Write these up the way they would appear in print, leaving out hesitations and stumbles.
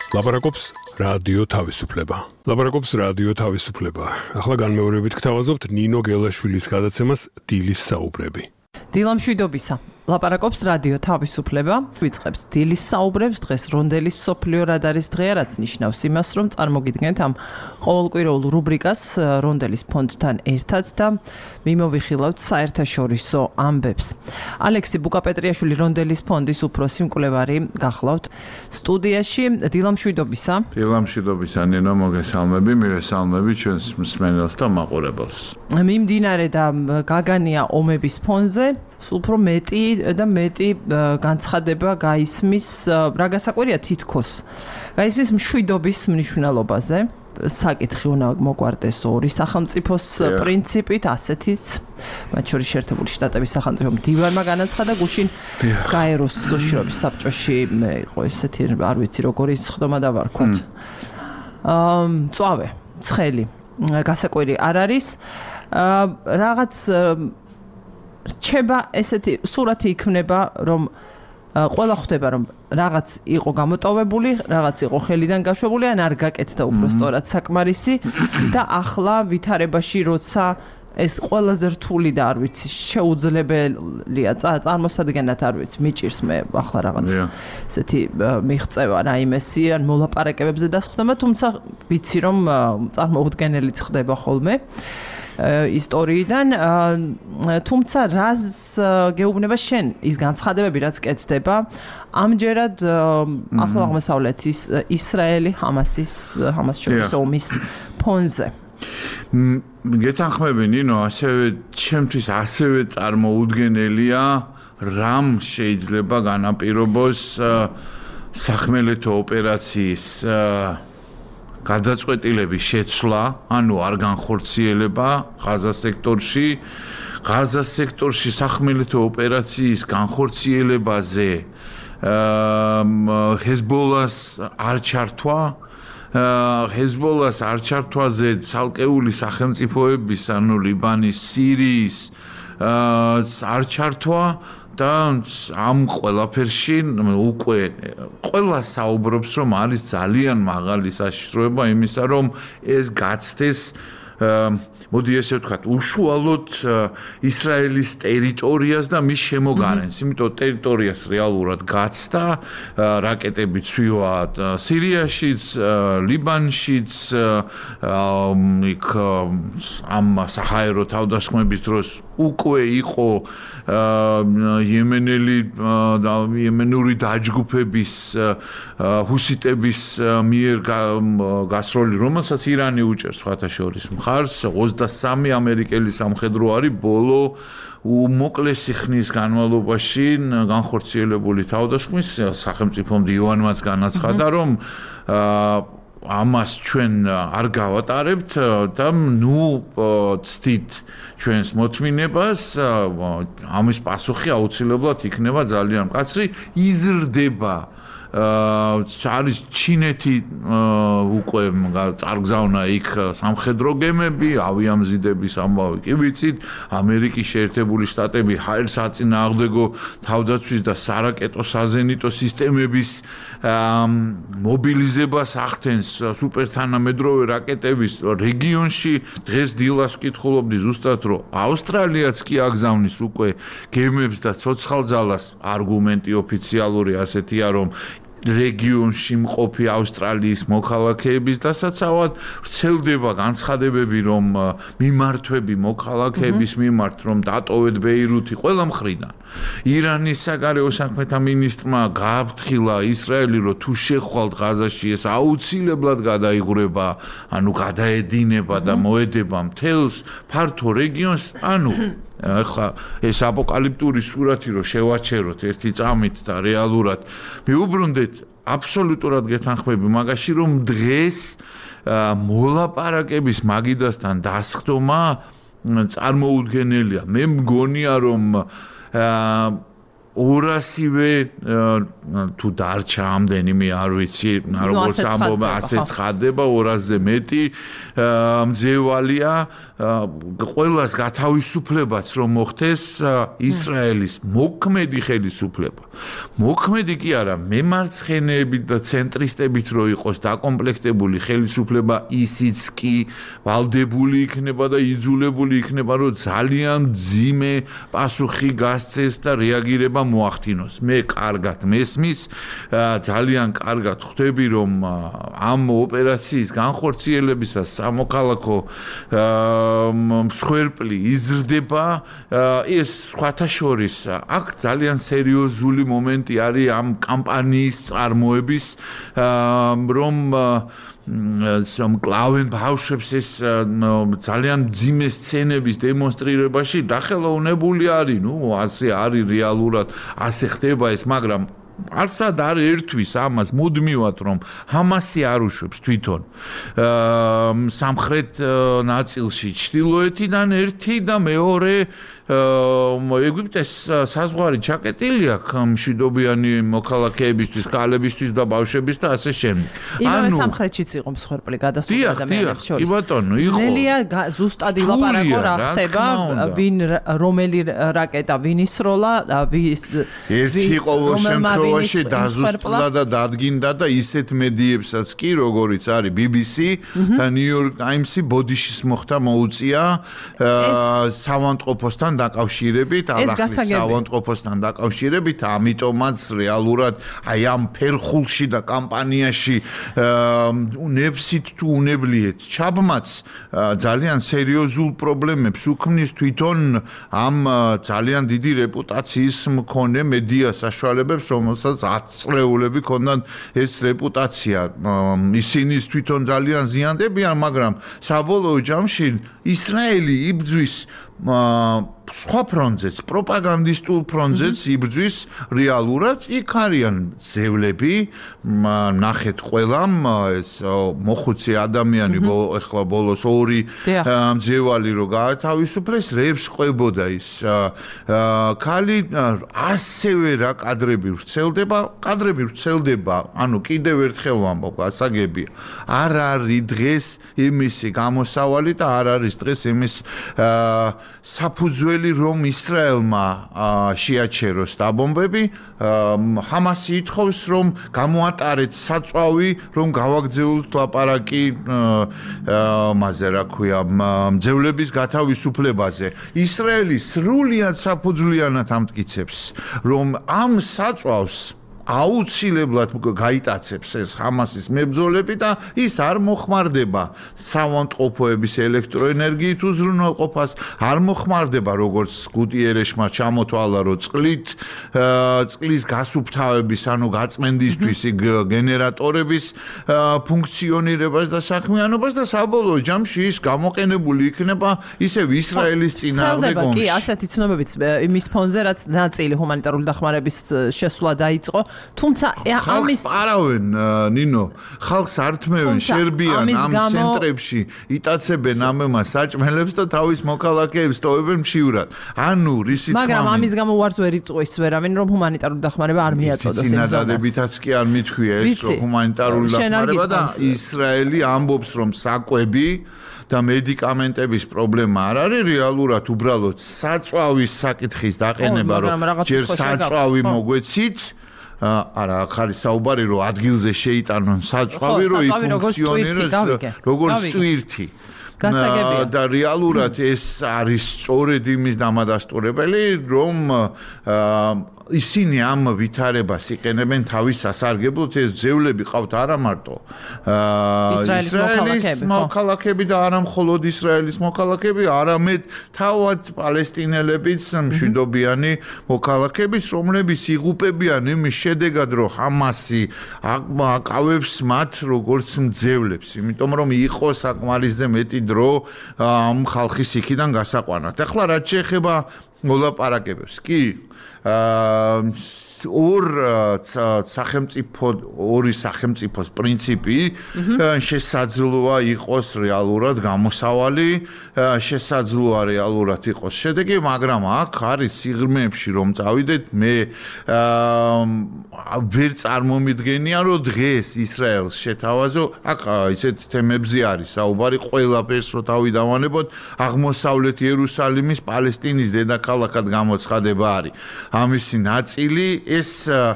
ლაპარაკობს რადიო თავისუფლება. ლაპარაკობს რადიო თავისუფლება. ახლა განმეორებით გთავაზობთ ნინო გელაშვილის გადაცემას დილის საუბრები. დილამშვიდობისა. ლაპარაკობს რადიო თავისუფლება. ვიწყებთ დილის საუბრებს დღეს რონდელის მსოფლიო რადარის დღეა, რაც ნიშნავს იმას, რომ წარმოგიდგენთ ამ ყოველკვირეულ რუბრიკას რონდელის ფონდთან ერთად და მიმოვიხილავთ საერთაშორისო ამბებს. ალექსი ბუკაპეტრიაშვილი რონდელის ფონდის უფროსი მკვლევარი გახლავთ სტუდიაში. დილამშვიდობისა. დილამშვიდობისა ნინო, მოგესალმები, მივესალმები ჩვენს მსმენელს და მაყურებელს. მიმდინარე და გაგანია ომების ფონზე უფრო მეტი და მეტი განცხადება გაისმის, რა გასაკვირია თითქოს. გაისმის მშვიდობის მნიშვნელობაზე. საკითხი უნდა მოგვარდეს ორი სახელმწიფოს პრინციპით, ასეთიც. მათ შორის შეერთებული შტატების სახელმწიფო მდივანმა განაცხადა გუშინ გაეროს სოციალურ საბჭოში იყო ესეთი, არ ვიცი როგორი სხდომა დავარქვათ. წვავე, ცხელი, გასაკვირი არ არის. რაღაც რჩება ესეთი სურათი იქნება, რომ ყველა ხვდება, რომ რაღაც იყო გამოტოვებული, რაღაც იყო ხელიდან გაშვებული, ან არ გაკეთდა უფრო სწორად საკმარისი და ახლა ვითარებაში როცა ეს ყველაზე რთული და არ ვიცი შეუძლებელია წარმოსადგენად არ ვიცი მიჭირს მე ახლა რაღაც ესეთი მიღწევა რაიმესი ან მოლაპარაკებებზე დასხდომა, თუმცა ვიცი რომ წარმოუდგენელიც ხდება ხოლმე ისტორიიდან, თუმცა რას გეუბნება შენ ის განცხადებები, რაც კეთდება ამჯერად ახლო აღმოსავლეთის ისრაელი ჰამას შორის ომის ფონზე. გეთანხმები ნინო, ასევე ჩემთვის ასევე წარმოუდგენელია რამ შეიძლება განაპირობოს სახმელეთო ოპერაციის გადაწყვეტილების შეცვლა, ანუ არ განხორციელება ღაზას სექტორში სახმელეთო ოპერაციის განხორციელებაზე ჰეზბოლას არ ჩართვა, ჰეზბოლას არ ჩართვაზე ცალკეული სახელმწიფოების, ანუ ლიბანის, სირიის არ ჩართვა და ამ ყველაფერში უკვე ყველა საუბრობს, რომ არის ძალიან მაღალი საშიშროება იმისა, რომ ეს გაცდეს მოდი ესე ვთქვათ, უშუალოდ ისრაელის ტერიტორიას და მის შემოგარენს, იმიტომ ტერიტორიას რეალურად გაცდა, რაკეტები ცვივა სირიაშიც, ლიბანშიც, იქ ამ საჰაერო თავდასხმების დროს უკვე იყო იემენური დაჯგუფების ჰუსიტების მიერ გასროლი, რომელსაც ირანი უჭერს სხვათა შორის მხარს, 23 ამერიკელი სამხედრო არის ბოლო უმოკლესი ხნის განმავლობაში განხორციელებული თავდასხმის სახელმწიფო მდივანმაც განაცხადა, რომ ამას ჩვენ არ გავატარებთ და ცდით ჩვენს მოთმინებას, ამის პასუხი აუცილებლად იქნება ძალიან მკაცრი, იზრდება არის ჩინეთი უკვე წარგზავნა იქ სამხედრო გემები, ავიამზიდების ამბავი კი ვიცით, ამერიკის შეერთებული შტატები ჰაერს აწინააღმდეგო თავდაცვის და სარაკეტო საზენიტო სისტემების მობილიზებას ახდენს სუპერთანამედროვე რაკეტების რეგიონში. დღეს დილას ვკითხულობდი ზუსტად, რომ ავსტრალიაც კი აგზავნის უკვე გემებს და ცოცხალძალას. არგუმენტი ოფიციალური ასეთია, რომ რეგიონში მყოფი ავსტრალიის მოქალაქეების დასაცავად ვრცელდება განცხადებები, რომ მიმართვები მოქალაქეების მიმართ, რომ დატოვეთ ბეირუთი ყველა მხრიდან. ირანის საგარეო საქმეთა მინისტრმა გააფრთხილა ისრაელი, რომ თუ შეხვალთ ღაზაში, ეს აუცილებლად გადაიღურება, ანუ გადაედინება და მოედება მთელს ფართო რეგიონს, ანუ ახლა ეს აპოკალიფტური სურათი რომ შევაჩეროთ ერთი წამით და რეალურად მიუბრუნდეთ, აბსოლუტურად გეთანხმები მაგაში, რომ დღეს მოლაპარაკების მაგიდასთან დასხდომა წარმოუდგენელია. მე მგონია, რომ 200-ვე თუ დარჩა ამდენიმე არ ვიცი როგორც ამბობა ასე ცხადდება 200-ზე მეტი მძევალია ყველას გათავისუფლებაც რომ მოხდეს ისრაელის მოქმედი ხელისუფლება მოქმედი კი არა მემარცხენეებით და ცენტრისტებით რო იყოს დაკომპლექტებული ხელისუფლება ისიც კი ვალდებული იქნება და იძულებული იქნება რომ ძალიან მძიმე პასუხი გასცეს და რეაგირება მოახდინოს მე კარგად მესმის ძალიან კარგად ხვდები რომ ამ ოპერაციის განხორციელებისას სამოქალაქო მსხვერპლი იზრდება ეს სხვათა შორის აქ ძალიან სერიოზული მომენტი არის ამ კამპანიის წარმოების რომ კლავენ ბავშვებს ეს ძალიან მძიმე სცენების დემონსტრირებაში დახელოვნებული არის ნუ ასე არის რეალურად ასე ხდება ეს მაგრამ არსად არ ერთვის ამას მუდმივად რომ ჰამასი არ უშვებს თვითონ სამხრეთ ნაწილში ჩრდილოეთიდან ერთი და მეორე ეგვიპტეს საზღვარი ჩაკეტილი აქვს მშვიდობიანი მოქალაქეებისთვის, ქალებისთვის და ბავშვებისთვის და ასე შემდეგ. ანუ სამხრეთშიც იყო მსხვერპლი გადასული ადამიანებს შორის. კი ბატონო, იყო. ნელია ზუსტად ილაპარაკო რა ხდება, ვინ რომელი რაკეტა ვინ ისროლა, ერთი ყოველ შემთხვევაში დაზუსტდა და დადგინდა და ისეთ მედიებსაც კი, როგორიც არის BBC და New York Times-ი ბოდიშის მოხდა მოუწია სავანტყოფოსთან დაკავშირებით, ალახლის სავანტყოფოსთან დაკავშირებით, ამიტომაც რეალურად აი ამ ფერხულში და კამპანიაში ნებსით თუ უნებლიეთ ჩაბმაც ძალიან სერიოზულ პრობლემებს უქმნის თვითონ ამ ძალიან დიდი რეპუტაციის მქონე მედია საშუალებებს, რომელსაც 10 წლეულები ქონდათ ეს რეპუტაცია. ისინი თვითონ ძალიან ზიანდებიან, მაგრამ საბოლოო ჯამში ისრაელი იბძვის სხვა ფრონტზეც, პროპაგანდისტულ ფრონტზეც იბრძვის რეალურად, იქ არიან ზევლები, ნახეთ ყველამ ეს მოხუცი ადამიანი ეხლა ბოლოს ორი მძევალი რო გაათავისუფლეს, რეებს ყვებოდა ის ქალი, ასევე რა კადრები ვრცელდება, ანუ კიდევ ერთხელ ვამბობ, გასაგებია. არ არის დღეს იმისი გამოსავალი და არ არის დღეს იმის საფუძველი რომ ისრაელმა შეაჩეროს დაბომბები, ჰამასი ითხოვს რომ გამოატარეთ საწვავი, რომ გავაგრძელოთ ლაპარაკი მასე რა ქვია, მძევლების გათავისუფლებაზე. ისრაელი სრულიად საფუძვლიანად ამტკიცებს, რომ ამ საწვავს აუცილებლად გაიტაცებს ეს ჰამასის მებრძოლები და ის არ მოხმარდება სავანტყოფოების ელექტროენერგიით უზრუნველყოფას, არ მოხმარდება როგორც გუტიერეშმა ჩამოთვალა რომ წყლის გასუფთავების, ანუ გაწმენდისთვის გენერატორების ფუნქციონირებას და საქმიანობას და საბოლოო ჯამში ის გამოყენებული იქნება ისევ ისრაელის წინააღმდეგ ომში. კი, ასეთი ცნობებიც იმის ფონზე, რაც ნაწილი ჰუმანიტარული დახმარების შესვლა დაიწყო. თუმცა ამის პარავენ ნინო ხალხს ართმევენ შერბიან ამ ცენტრებში იტაცებენ ამემა საჭმელებს და თავის მოქალაქეებს ტოვებენ მშივრად ანუ რისი თქმა მაგრამ ამის გამო უარს ვერ იტყვის ვერავინ რომ ჰუმანიტარული დახმარება არ მიაწოდოს იმ ზონას წინადადებითაც კი არ მithქვია ეს რომ ჰუმანიტარული დახმარება და ისრაელი ამბობს რომ საკვები და მედიკამენტების პრობლემა არ არის რეალურად უბრალოდ საწვავის საკითხის დაყენება რომ ჯერ საწვავი მოგვეცით არა, აქ არის საუბარი, რომ ადგილზე შეიტანონ საწვავი, რომ იფუნქციონიროს როგორც ტვირთი. და რეალურად ეს არის სწორედ იმის დამადასტურებელი, რომ ისინი ამ ვითარებას იყენებენ თავის სასარგებლოდ, ეს ძევლები ყავთ არა მარტო ისრაელის მოქალაქეები და არა მხოლოდ ისრაელის მოქალაქეები, არამედ თავად პალესტინელებიც მშვიდობიანი მოქალაქეების, რომლებიც იღუპებიან იმის შედეგად, რომ ჰამასი აკავებს მათ როგორც მძევლებს, იმიტომ რომ იყო საკმარისზე მეტი დრო ამ ხალხის იქიდან გასაყვანად. ახლა რაც შეეხება მოლაპარაკებებს. კი, ორი სახელმწიფოს პრინციპი შესაძლოა იყოს რეალურად გამოსავალი, შესაძლოა რეალურად იყოს შედეგი, მაგრამ აქ არის სიღრმეებში რომ წავიდეთ, მე ვერ წარმომიდგენია, რომ დღეს ისრაელს შეთავაზო, აქ ისეთ თემებზე არის საუბარი, ყველაფერს რო თავი დავანებოთ, აღმოსავლეთ იერუსალიმის პალესტინის დედაქალაქად გამოცხადება არის. ამისი ნაწილი ეს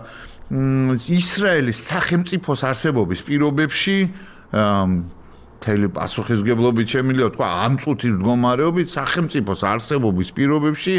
ისრაელის სახელმწიფოს არსებობის პირობებში მთელი პასუხისმგებლობით შემიძლია თქვა ამ წუთის მდგომარეობით სახელმწიფოს არსებობის პირობებში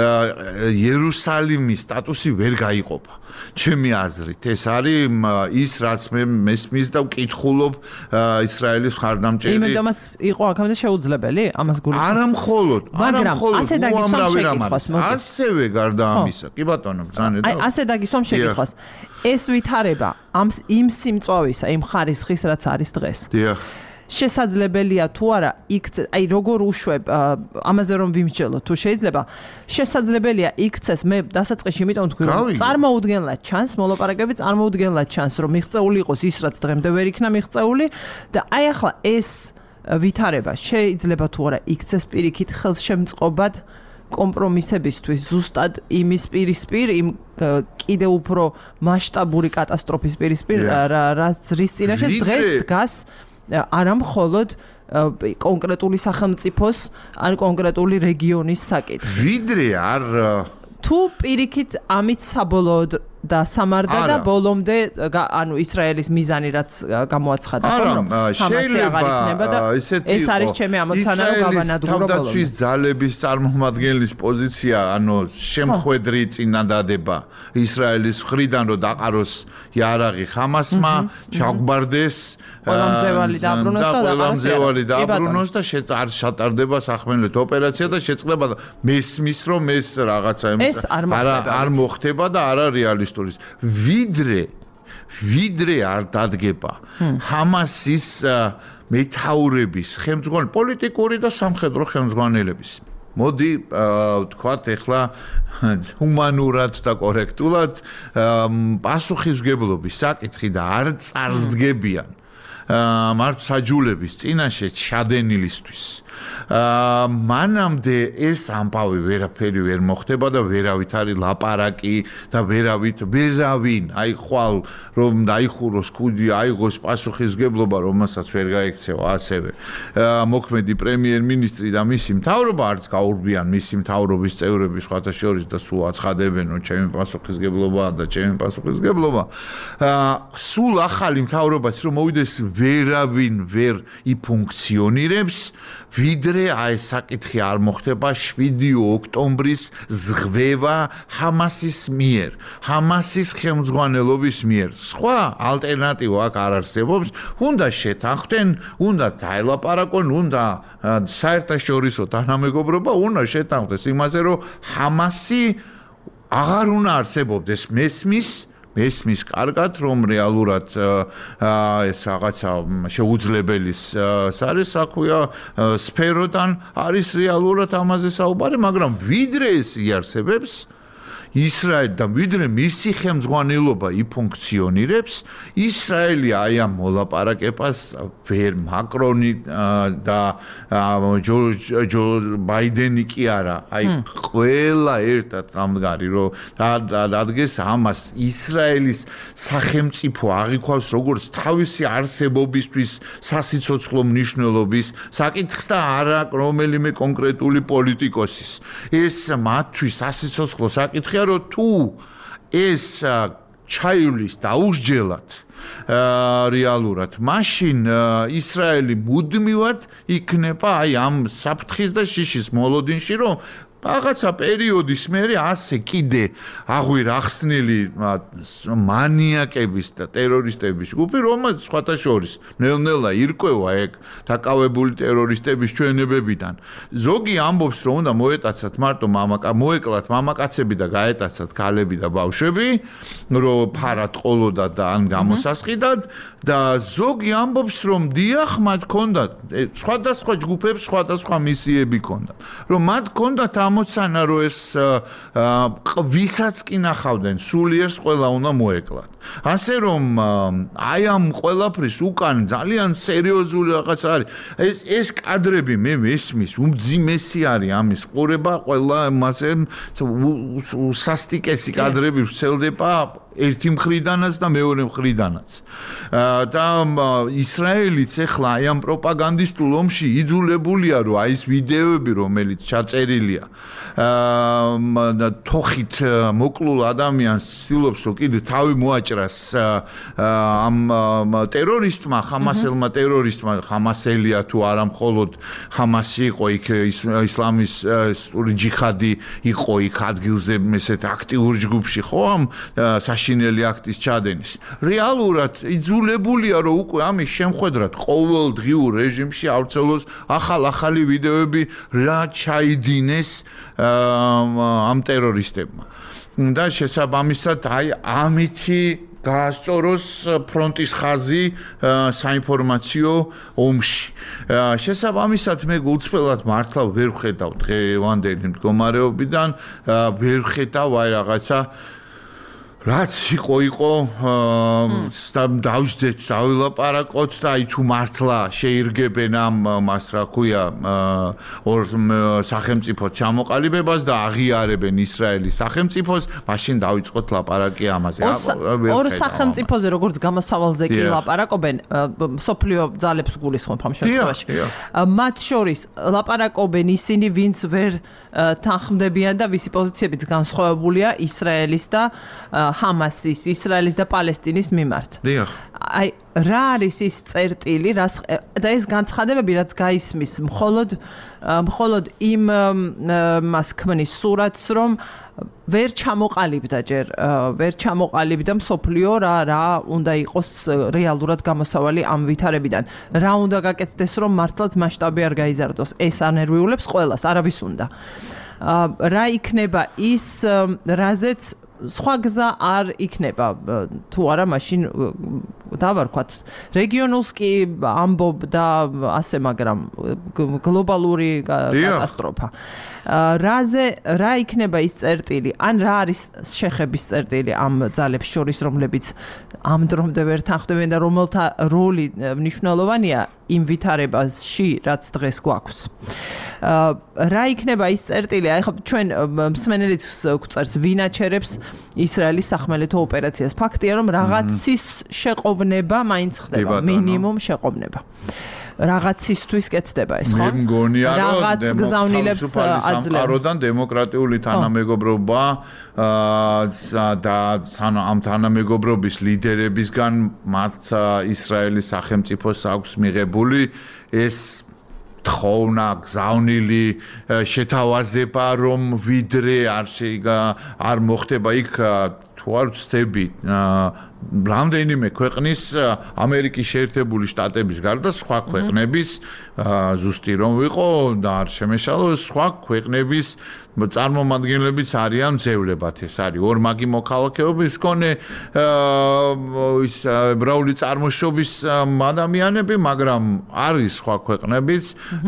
იერუსალიმის სტატუსი ვერ გაიყოფა. ჩემი აზრით ეს არის ის რაც მე მესმის და ვკითხულობ ისრაელის მხარდამჭერი. იმედომაც იყო აქამდე შეუძლებელი ამას გულისხმობ. არა მხოლოდ უამრავი რამაც. ასევე გარდა ამისა. კი ბატონო, ბრძანეთ. აი ასე დაგისვამ შეკითხვას. ეს ვითარება იმ სიმწვავისა, იმ ხარისხის რაც არის დღეს. დიახ. შესაძლებელია თუ არა აი როგორ უშვებ ამაზე რომ ვიმსჯელო თუ შეიძლება შესაძლებელია იქცეს მე დასაწყისში იმიტომ თქვი რომ წარმოუდგენლად ჩანს მოლაპარაკებები წარმოუდგენლად ჩანს რომ მიღწეული იყოს ის რაც დღემდე ვერ იქნა მიღწეული და აი ახლა ეს ვითარება შეიძლება თუ არა იქცეს პირიქით ხელშემწყობად კომპრომისებისთვის ზუსტად იმის პირისპირ იმ კიდე უფრო მასშტაბური კატასტროფის პირისპირ რაც რის წინაშე დღეს დგას არა მხოლოდ კონკრეტული სახელმწიფოს ან კონკრეტული რეგიონის საკითხი. ვიდრე არ თუ პირიქით ამით საბოლოოდ და სამარდა და ბოლომდე ანუ ისრაელის მიზანი რაც გამოაცხადა რომ შეიძლება ეს არის ჩემი ამოცანა რომ გავანადგურო ბოლომდე. თავდაცვის ძალების წარმომადგენლის პოზიცია ანუ შემხვედრი წინადადება ისრაელის მხრიდან რომ დაყაროს იარაღი ხამასმა, ჩაგვბარდეს ყველამძევალი დაბრუნოს და არ შეტარდება სახმელეთ ოპერაცია და შეწყდება მესმის რომ ეს რაღაცა არ მოხდება და არა რეალისტური ვიდრე არ დადგება ჰამასის მეთაურების ხელმძღვანელი პოლიტიკური და სამხედრო ხელმძღვანელების მოდი ვთქვათ ეხლა ჰუმანურად და კორექტულად პასუხისმგებლობის საკითხი და არ წარსდგებიან მართლმსაჯულების წინაშე ჩადენილისთვის მანამდე ეს ამბავი ვერაფერი ვერ მოხდება და ვერავით არის ლაპარაკი და ვერავინ აი ხვალ რომ დაიხუროს კუდი აიღოს პასუხისმგებლობა რომელსაც ვერ გაექცევა ასევე მოქმედი პრემიერ-მინისტრი და მისი მთავრობა არც გაურბიან მისი მთავრობის წევრები სხვათა შორის და სულ აცხადებენ რომ ჩემი პასუხისმგებლობაა და ჩემი პასუხისმგებლობა სულ ახალი მთავრობაც რომ მოვიდეს ვერავინ ვერ იფუნქციონირებს ვიდრე აი საკითხი არ მოხდება 7 ოქტომბრის ზღვევა ჰამასის მიერ, ჰამასის ხელმძღვანელობის მიერ. სხვა ალტერნატივა აქ არ არსებობს, უნდა შეთანხმდნენ, უნდა დაელაპარაკონ, უნდა საერთაშორისო თანამეგობრობა უნდა შეთანხმდეს იმაზე, რომ ჰამასი აღარ უნდა არსებობდეს მესმის კარგად რომ რეალურად ეს რაღაცა შეუძლებელის არის საქმეა სფეროდან არის რეალურად ამაზე საუბარი მაგრამ ვიდრე ეს იარსებებს ისრაელი და ვიდრე მისი ხელმძღვანელობა იფუნქციონირებს ისრაელი აი ამ მოლაპარაკებას ვერ მაკრონი და ჯო ბაიდენი კი არა აი ყველა ერთად გამდგარი რომ დადგეს ამას ისრაელის სახელმწიფო აღიქვავს როგორც თავისი არსებობისთვის სასიცოცხლო მნიშვნელობის საკითხს და არა რომელიმე კონკრეტული პოლიტიკოსის ეს მათთვის სასიცოცხლო საკითხი რომ თუ ეს ჩაივლის დაუსჯელად რეალურად მაშინ ისრაელი მუდმივად იქნება აი ამ საფრთხის და შიშის მოლოდინში რომ რაღაცა პერიოდის მერე ასე კიდე აღვირ ახსნილი მანიაკების და ტერორისტების ჯგუფი რომელიც სხვათა შორის ნელ-ნელა ირკვევა ეგ დაკავებული ტერორისტების ჩვენებებიდან ზოგი ამბობს რომ უნდა მოეტაცათ მარტო მოეკლათ მამაკაცები და გაეტაცათ ქალები და ბავშვები რომ ფარად ყოლოდათ და ან გამოსასყიდად და ზოგი ამბობს რომ დიახ მათ ჰქონდათ სხვადასხვა ჯგუფებს სხვადასხვა მისიები ჰქონდათ რომ მათ ჰქონდათ გამოცანა რომ ეს ვისაც კი ნახავდნენ სულიერს ყველა უნდა მოეკლათ ასე რომ აი ამ ყველაფრის უკან ძალიან სერიოზული რაღაც არის ეს კადრები მე მესმის უმძიმესი არის ამის ყურება ყველა მასე სასტიკესი კადრები ვრცელდება ერთი მხრიდანაც და მეორე მხრიდანაც და ისრაელიც ახლა აი ამ პროპაგანდისტულ ომში იძულებულია რომ აი ეს ვიდეოები რომელიც ჩაწერილია თოხით მოკლულ ადამიანს ცდილობს რომ კიდე თავი მოაჭრას ამ ტერორისტმა ხამასელმა ტერორისტმა ხამასელია თუ არა მხოლოდ ხამასი იყო იქ ისლამისტური ჯიჰადი იყო იქ ადგილზე ესეთ აქტიურ ჯგუფში ხო ამ საშინელი აქტის ჩადენის რეალურად იძულებულია რომ უკვე ამის შემხედრად ყოველდღიურ რეჟიმში ავრცელოს ახალი ვიდეოები რა ჩაიდინეს ამ ტერორისტებმა და შესაბამისად აი ამითი გაასწოროს ფრონტის ხაზი საინფორმაციო ომში შესაბამისად მე გულწრფელად მართლა ვერ ხედავ დღევანდელი მდგომარეობიდან ვერ ხედავ აი რაღაცა რაც იყო დავждეთ დავილაპარაკოთ და აი თუ მართლა შეირგებენ ამ მას რა ქვია ორ სახელმწიფო ჩამოყალიბებას და აღიარებენ ისრაელის სახელმწიფოს მაშინ დავიწყოთ ლაპარაკი ამაზე ორ სახელმწიფოზე როგორც გამოსავალზე კი ლაპარაკობენ სოფლიო ძალებს გულისხმობ ამ შემთხვევაში მათ შორის ლაპარაკობენ ისინი ვინც ვერ თანხმდებიან და ვისი პოზიციებიც განსხვავებულია ისრაელის და ჰამასის, ისრაელის და პალესტინის მიმართ. დიახ. აი რა არის ის წერტილი, და ეს განცხადებები რაც გაისმის მხოლოდ იმ მას ქმნის სურათს, რომ ვერ ჩამოყალიბდა მსოფლიო რა უნდა იყოს რეალურად გამოსავალი ამ ვითარებიდან. რა უნდა გაკეთდეს, რომ მართლაც მასშტაბი არ გაიზარდოს. ეს ანერვიულებს ყველას, არავის უნდა. რა იქნება ის, რაზეც სხვა გზა არ იქნება თუ არა მაშინ დავარქვათ რეგიონულს კი ამბობ და ასე მაგრამ გლობალური კატასტროფა რა იქნება ის წერტილი ან რა არის შეხების წერტილი ამ ძალებს შორის რომლებიც ამ დრომდე ვერ თანხმდებიან და რომელთა როლი მნიშვნელოვანია იმ ვითარებაში რაც დღეს გვაქვს რა იქნება ის წერტილი აი ხო ჩვენ მსმენელიც გვწერს ვინაჩერებს ისრაელის სახმელეთო ოპერაციას ფაქტია რომ რაღაცის შეყოვნება მაინც ხდება მინიმუმ შეყოვნება რაღაცისთვის კეთდება ეს ხო? მე მგონია რომ რაღაც გზავნილებს აძლევს დემოკრატიული თანამეგობრობა და ამ თანამეგობრობის ლიდერებისგან მათ ისრაელის სახელმწიფოს აქვს მიღებული ეს თხოვნა გზავნილი შეთავაზება რომ ვიდრე არ მოხდება იქ თუ არ ვცდები რამდენიმე ქვეყნის ამერიკის შეერთებული შტატების გარდა სხვა ქვეყნების ზუსტი რომ ვიყო და არ შემეშალოს სხვა ქვეყნების წარმომადგენლებიც არიან ძევლებად ეს არის ორმაგი მოქალაქეობის მქონე ის ებრაული წარმოშობის ადამიანები მაგრამ არის სხვა ქვეყნების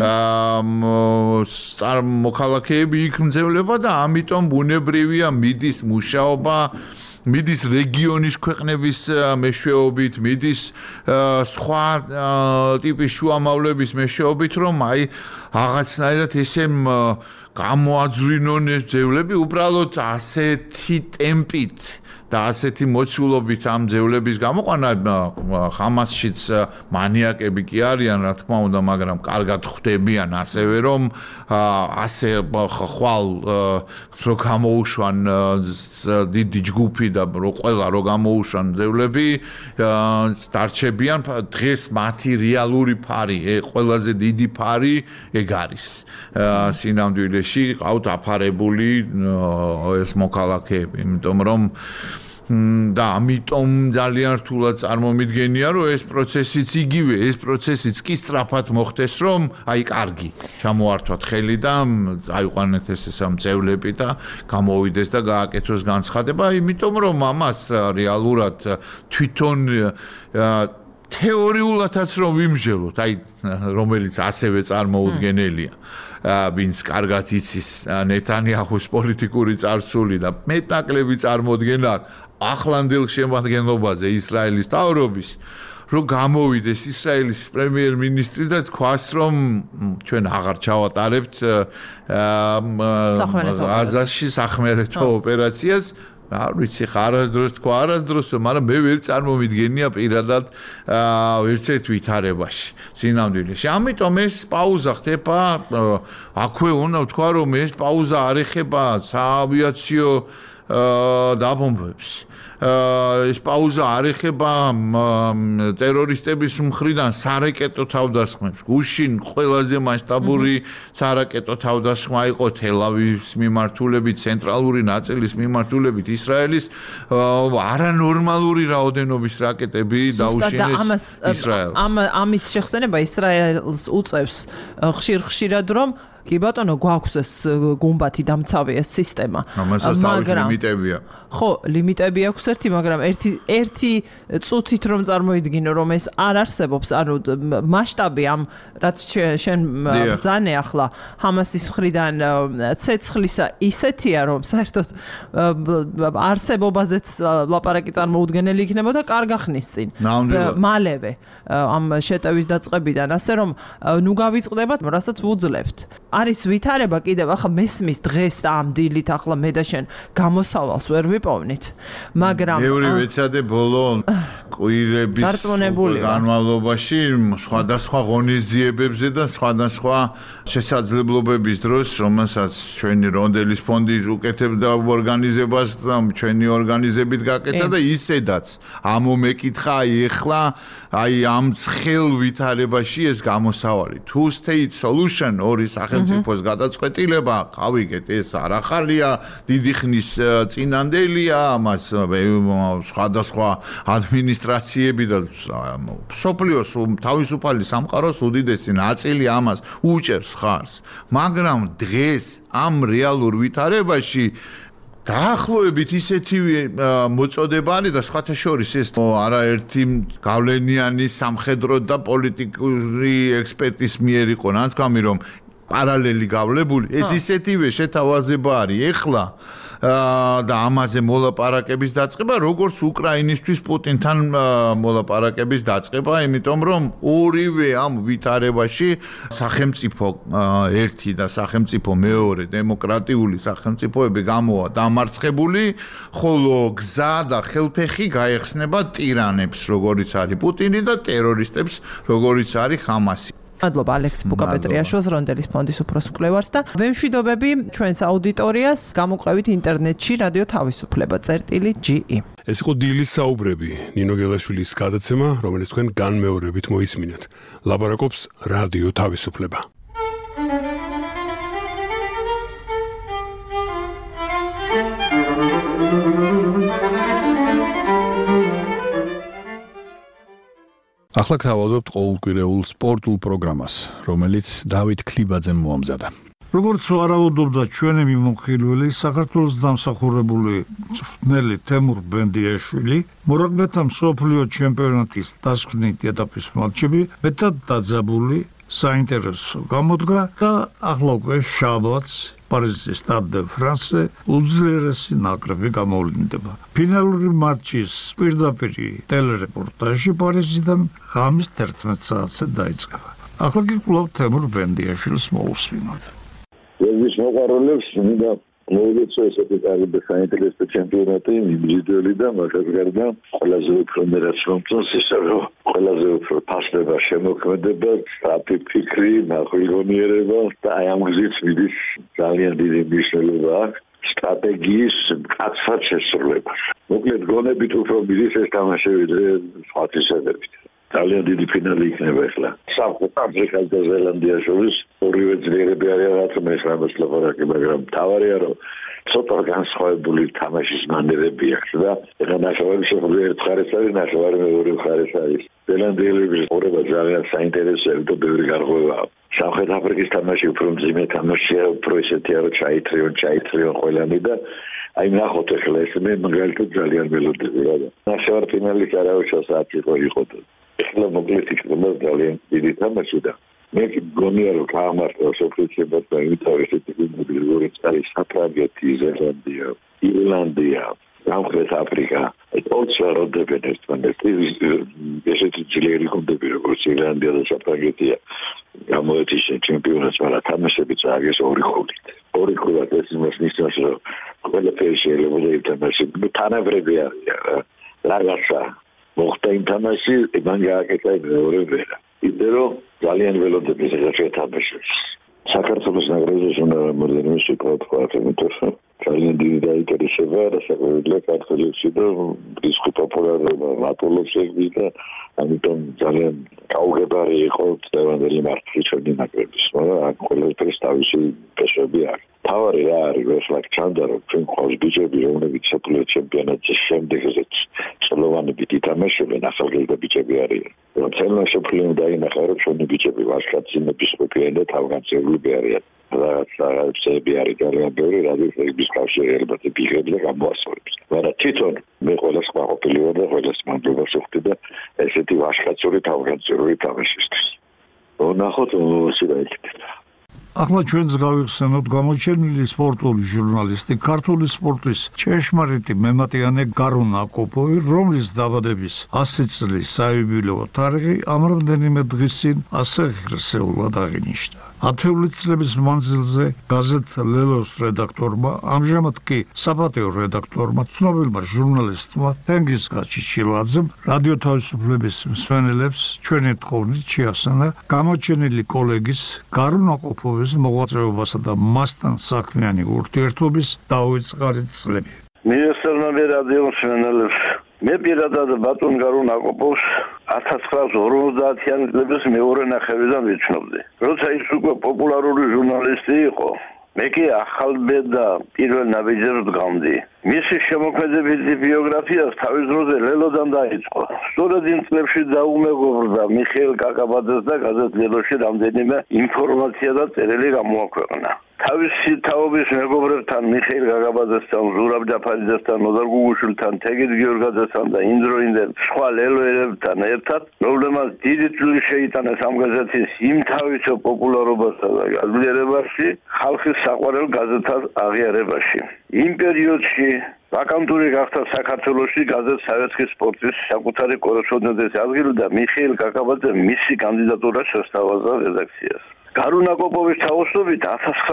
მოქალაქეები იქ მძევლება და ამიტომ ბუნებრივია მიდის მუშაობა მიდის რეგიონის ქვეყნების მეშვეობით, მიდის სხვა ტიპის შუამავლების მეშვეობით, რომ აი რაღაცნაირად ესე გამოაძვრინონ ეს ძევლები უბრალოდ ასეთი ტემპით და ასეთი მოცულობით ამ ძევლების გამოყვანა ხამასშიც მანიაკები კი არიან რა თქმა უნდა მაგრამ კარგად ხვდებიან ასევე რომ ასე ხვალ რო გამოუშვან დიდი ჯგუფი და რო ყველა რო გამოუშვან ძევლები დარჩებიან დღეს მათი რეალური ფარი ყველაზე დიდი ფარი ეგ არის სინამდვილეში ყავთ აფარებული ეს მოქალაქეები იმიტომ რომ და ამიტომ ძალიან რთულად წარმომიდგენია რომ ეს პროცესიც იგივე ეს პროცესიც კი სწრაფად მოხდეს რომ აი კარგი ჩამოართვათ ხელი და აიყვანეთ ეს სამწევლები და გამოვიდეს და გააკეთოს განცხადება იმიტომ რომ ამას რეალურად თვითონ თეორიულადაც რომ ვიმსჯელოთ, აი რომელიც ასევე წარმოუდგენელია. ვინც კარგად იცის ნეთანიაჰუს პოლიტიკური წარსული და მეტნაკლები წარმოდგენა ახლანდელ შემადგენლობაზე ისრაელის თავრობის, რომ გამოვიდეს ისრაელის პრემიერ-მინისტრი და თქვას, რომ ჩვენ აღარ ჩავატარებთ ღაზაში სახმელეთო ოპერაციას. არ ვიცი, არასდროს თქვა, მაგრამ მე ვერ წარმომიდგენია პირადად ერთ-ერთ ვითარებაში, სინამდვილეში. ამიტომ ეს პაუზა ხდება, აქვე უნდა ვთქვა, რომ ეს პაუზა არ ეხება საავიაციო დაბომბვებს. ეს პაუზა არ ეხება ტერორისტების მხრიდან სარაკეტო თავდასხმებს. გუშინ ყველაზე მასშტაბური სარაკეტო თავდასხმა იყო თელ-ავივის მიმართულებით, ცენტრალური ნაწილის მიმართულებით ისრაელის არანორმალური რაოდენობის რაკეტები დაუშინეს ისრაელს. ამის შეხსენება ისრაელს უწევს ხშირად რომ კი ბატონო გვაქვს ეს გუმბათი დამცავი ეს სისტემა. ამასაც თავისი ლიმიტებია. ხო, ლიმიტები აქვს ერთი, მაგრამ ერთი წუთით რომ წარმოიდგინო რომ ეს არ არსებობს, ანუ მასშტაბი ამ რაც შენ ბრძანე ახლა ჰამასის მხრიდან ცეცხლისა ისეთია რომ საერთოდ არსებობაზეც ლაპარაკი წარმოუდგენელი იქნებოდა კარგა ხნის წინ. მალევე ამ შეტევის დაწყებიდან, ასე რომ ნუ გავიწყდებათ, რასაც ვუძლებთ. არის ვითარება კიდევ ახლა მესმის დღეს და ამ დილით ახლა მე და შენ გამოსავალს ვერ ვიპოვნით, მაგრამ მეორე ვეცადე ბოლო კვირების განმავლობაში სხვადასხვა ღონისძიებებზე და სხვადასხვა შესაძლებლობების დროს, რომელსაც ჩვენი რონდელის ფონდი უკეთებდა ორგანიზებას და ჩვენი ორგანიზებით გაკეთა და ისედაც ამომეკითხა ეხლა აი ამ ცხელ ვითარებაში ეს გამოსავალი two state solution ორი სახელმწიფოს გადაწყვეტილება გავიგეთ ეს არ ახალია დიდი ხნის წინანდელია ამას სხვადასხვა ადმინისტრაციები და სოფლიოს თავისუფალი სამყაროს უდიდესი ნაწილი ამას უჭერს ხარს მაგრამ დღეს ამ რეალურ ვითარებაში დაახლოებით ისეთივე მოწოდება არის და სხვათა შორის ეს არაერთი გავლენიანი სამხედრო და პოლიტიკური ექსპერტის მიერ იყო ნათქვამი რომ პარალელი გავლებული ეს ისეთივე შეთავაზება არის ეხლა და ამაზე მოლაპარაკების დაწყება როგორც უკრაინისთვის პუტინთან მოლაპარაკების დაწყება იმიტომ რომ ორივე ამ ვითარებაში სახელმწიფო ერთი და სახელმწიფო მეორე დემოკრატიული სახელმწიფოები გამოვა დამარცხებული ხოლო გზა და ხელფეხი გაეხსნება ტირანებს როგორიც არის პუტინი და ტერორისტებს როგორიც არის ჰამასი მადლობა ალექსი ბუკაპეტრიაშვილს რონდელის ფონდის უფროს მკვლევარს და ვემშვიდობები ჩვენს აუდიტორიას გამოყევით ინტერნეტში რადიო თავისუფლება წერტილი.ge ეს იყო დილის საუბრები ნინო გელაშვილის გადაცემა რომელიც თქვენ განმეორებით მოისმინეთ ლაპარაკობს რადიო თავისუფლება ახლა გავაზობთ ყოველკვირეულ სპორტულ პროგრამას, რომელიც დავით ქლიბაძემ მოამზადა. როგორც ვარაუდობდა ჩვენი მიმოხილველი საქართველოს დამსახურებული მწვრთნელი თემურ ბენდიაშვილი, მორაგბეთა მსოფლიო ჩემპიონატის დასკვნით ეტაპის მატჩები მეტად დაძაბული, საინტერესო გამოდგა და ახლა უკვე შაბათს პარიზის Stade de France უძლიერესი ნაკრები გამოვლინდება. ფინალური მატჩის პირდაპირი ტელერეპორტაჟი პარიზიდან ღამის 11 საათზე დაიწყება. ახლა კი კვლავ თემურ ბენდიაშვილს მოусვინოთ. ეს მოყაროლებს მინდა მოვიწყო ესეთი კარგი საინტერესო ჩემპიონატი ინდივიდუალური და მაგას გარდა ყველაზე უფრო მერაცნობთ ისე რომ ყველაზე უფრო ფასდება შემოქმედება, სტრატეგიული ნახვილგონიერება და აი ამ გზით მიდის ძალიან დიდი მნიშვნელობა სტრატეგიის მკაცრად შესრულებას. მოკლედ გონებით უფრო მიდის ეს თამაში ვიდრე სხვა თვისებებით. ძალიან დიდი ფინალი იქნება ახლა. სამხრეთ აფრიკას და ზელანდიას შორის ორივე ძლიერები არიან რაც მეხრამას ლაპარაკი, მაგრამ თავარია რომ ცოტა განსხვავებული თამაშის მანერები აქვს და ეხლა ნახევარი შეხვედრა ერთ მხარეს არის, ნახევარი მეორე მხარეს არის. ზელანდიელების ყურება ძალიან საინტერესოა და ბევრი გარღვევაა. სამხრეთ აფრიკის თამაში უფრო მძიმე თამაშია, უფრო ესეთია რომ ჩაითრიონ ყველანი და აი ნახოთ ახლა ეს მე მაგალითად ძალიან მელოდებია და ნახევარ ფინალის არავის საათი იყო ეხლა მოკლედ იქნება ძალიან დიდი თამაში და მე გონია რომ გაამართლა სოფლის ჩემპიონატი და იმიტომ ესეთი გუნდები როგორც არის საფრანგეთი, ზელანდია, ირლანდია, სამხრეთ აფრიკა, ოცვა როდებენ ერთმანეთს ესეთი ძლიერი გუნდები როგორც ირლანდია და საფრანგეთია გამოეთიშენ ჩემპიონატს, მაგრამ თამაშები წააგეს ორი ხულით. ორი ხულად ეს იმას ნიშნავს რომ ყველაფერი შეიძლება ითამაშოს თანაბრები არის რაღაცა მოხდა იმ თამაში მან გააკეთა მეორე ვერა ისე რომ ძალიან ველოდები შეთამაშეს საქართველოს ნაკრებზეც უნდა მომდენო შეკავთქვათ იმიტომ რომ ძალიან დიდი დაინტერესება რასაკვირველია საქართველოში და რისკი პოპულარობა მატულობს ეგ და ამიტომ ძალიან გაუგებარი იყო დევანდელი მართლიცოდი ნაკრების მაგრამ აქ ყველაფერს თავისი პესები აქვს თავარი რა არის ეს ლაკ ჩანდა რომ ჩვენ ყავს ბიჭები რომლებიც საფრანგეთის ჩემპიონატის შემდეგზეც სლოვანები ითამაშებენ ახალგაზრდა ბიჭები არიან რომ ცელნა საფრანგეთი დაინახა რომ ჩვენი ბიჭები ვაჟკაცინების ყოფილენ და თავგანწირულები არიან რაღაცები არის ძალიან ბევრი რადიოების კავშირი ალბათ ბიგები და გამოასწორებს მაგრამ თვითონ მე ყველას ყოფილი ვარ და ყველას მანდობას ვხვდი და ესეთი ვაჟკაცური თავგანწირული თამაშისთვის ნახოთ შეიძლება ახლა ჩვენს გავიხსენოთ გამოჩენილი სპორტული ჟურნალისტი ქართული სპორტის ჭეშმარიტი მემატიანე გარուն აკოპოვი რომლის დაბადების 100 წლის საიუბილეო თარიღი ამ რამდენიმე დღის წინ ასე ღირსეულად აღინიშნა ათეული წლების მანძილზე გაზეთ ლელოს რედაქტორმა ამჟამად კი საპატიო რედაქტორმა ცნობილმა ჟურნალისტმა თენგიზ გაჩიჩილაძემ რადიო თავისუფლების მსმენელებს ჩვენი თხოვნით შეახსენა გამოჩენილი კოლეგის გარուն აკოპოვის მოღვაწეობასა და მასთან საქმიანი ურთიერთობის დაუვიწყარი წლები. მიესალმები რადიო მსმენელებს. მე პირადად ბატონ გარուն აკოპოვს 1950-იანი წლების მეორე ნახევრიდან ვიცნობდი. როცა ის უკვე პოპულარული ჟურნალისტი იყო, მე კი ახალბედა პირველ ნაბიჯებს დგამდი. მისი შემოქმედებითი ბიოგრაფიას თავის დროზე ლელოდან დაიწყო. სწორედ იმ წლებში დაუმეგობრდა მიხეილ კაკაბაძეს და გაზეთ ლელოში რამდენიმე ინფორმაცია და წერილი გამოაქვეყნა. თავისი თაობის მეგობრებთან მიხეილ კაკაბაძესთან, ზურაბ ჯაფარიძესთან, ნოდარ გუგუშვილთან, თეგით გიორგაძესთან და იმდროინდელ სხვა ლელოერებთან ერთად, რომლებმაც დიდი წვლილი შეიტანეს ამ გაზეთის იმთავისო პოპულარობასა და გაძლიერებაში, ხალხის საყვარელ გაზეთად აღიარებაში. იმ პერიოდში ვაკანტური გახდა საქართველოში გაზეთ სავეთკის სპორტის საკუთარი კორესპონდენტის ადგილი და მიხეილ კაკაბაძე მისი კანდიდატურა შესთავაზა რედაქციას. გარուն აკოპოვის თაოსნობით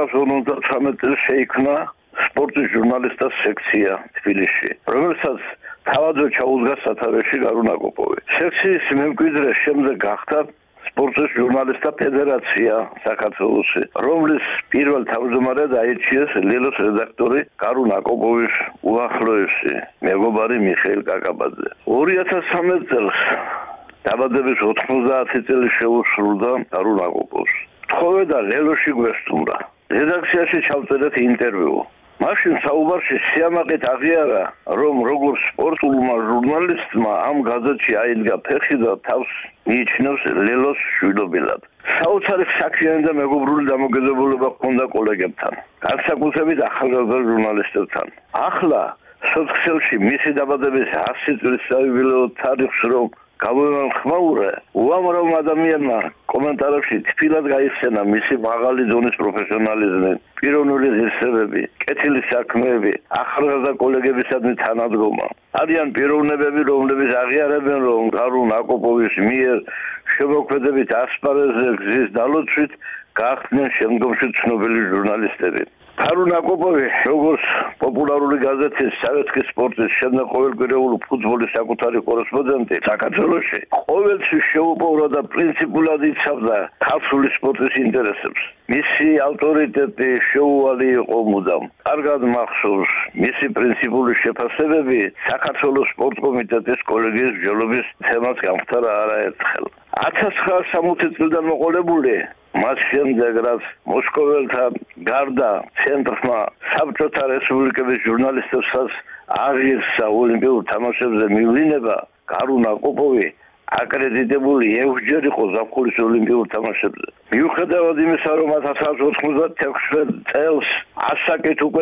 1953 წელს შეიქმნა სპორტის ჟურნალისტთა სექცია თბილისში, რომელსაც თავადვე ჩაუდგა სათავეში გარուն აკოპოვი. სექციის მემკვიდრე შემდეგ გახდა სპორტის ჟურნალისტთა ფედერაცია საქართველოში, რომლის პირველ თავმჯდომარედ აირჩიეს ლელოს რედაქტორი გარուն აკოპოვის უახლოესი მეგობარი მიხეილ კაკაბაძე. 2013 წელს დაბადების 90 წელი შეუსრულდა გარուն აკოპოვს. თხოვე და ლელოში გვესტუმრა. რედაქციაში ჩავწერეთ ინტერვიუ. მაშინ საუბარში სიამაყით აღიარა, რომ როგორც სპორტულმა ჟურნალისტმა ამ გაზეთში აიდგა ფეხი და თავს მიიჩნევს ლელოს შვილობილად. საოცარი საქმიანი და მეგობრული დამოკიდებულება ჰქონდა კოლეგებთან, განსაკუთრებით ახალგაზრდა ჟურნალისტებთან. ახლა სოციალში მისი დაბადების 100 წლის საიუბილეო თარიღს რომ გამოვიხმაურე, უამრავ ადამიანმა კომენტარებში თბილად გაიხსენა მისი მაღალი დონის პროფესიონალიზმი, პიროვნული ღირსებები, კეთილი საქმეები, ახალგაზრდა კოლეგებისადმი თანადგომა. არიან პიროვნებები, რომლებიც აღიარებენ, რომ გარուն აკოპოვის მიერ შემოქმედებით ასპარეზზე გზის დალოცვით გახდნენ შემდგომში ცნობილი ჟურნალისტები. გარուն აკოპოვი, როგორც პოპულარული გაზეთის სავეთკის სპორტის შემდეგ ყოველკვირეული ფუტბოლის საკუთარი კორესპონდენტი საქართველოში, ყოველთვის შეუპოვრო და პრინციპულად იცავდა ქართული სპორტის ინტერესებს. მისი ავტორიტეტი შეუვალი იყო მუდამ. კარგად მახსოვს მისი პრინციპული შეფასებები საქართველოს სპორტ კომიტეტის კოლეგიის ბრძოლების თემას გამხდარა არაერთხელ. 1960 წლიდან მოყოლებული მას შემდეგ რაც მოსკოველთა გარდა ცენტრმა საბჭოთა რესპუბლიკების ჟურნალისტებსაც აღიარსა ოლიმპიურ თამაშებზე მივლინება, გარուն აკოპოვი აკრედიტებული 6-ჯერ იყო ზაფხულის ოლიმპიურ თამაშებზე. მიუხედავად იმისა, რომ 1996 წელს ასაკით უკვე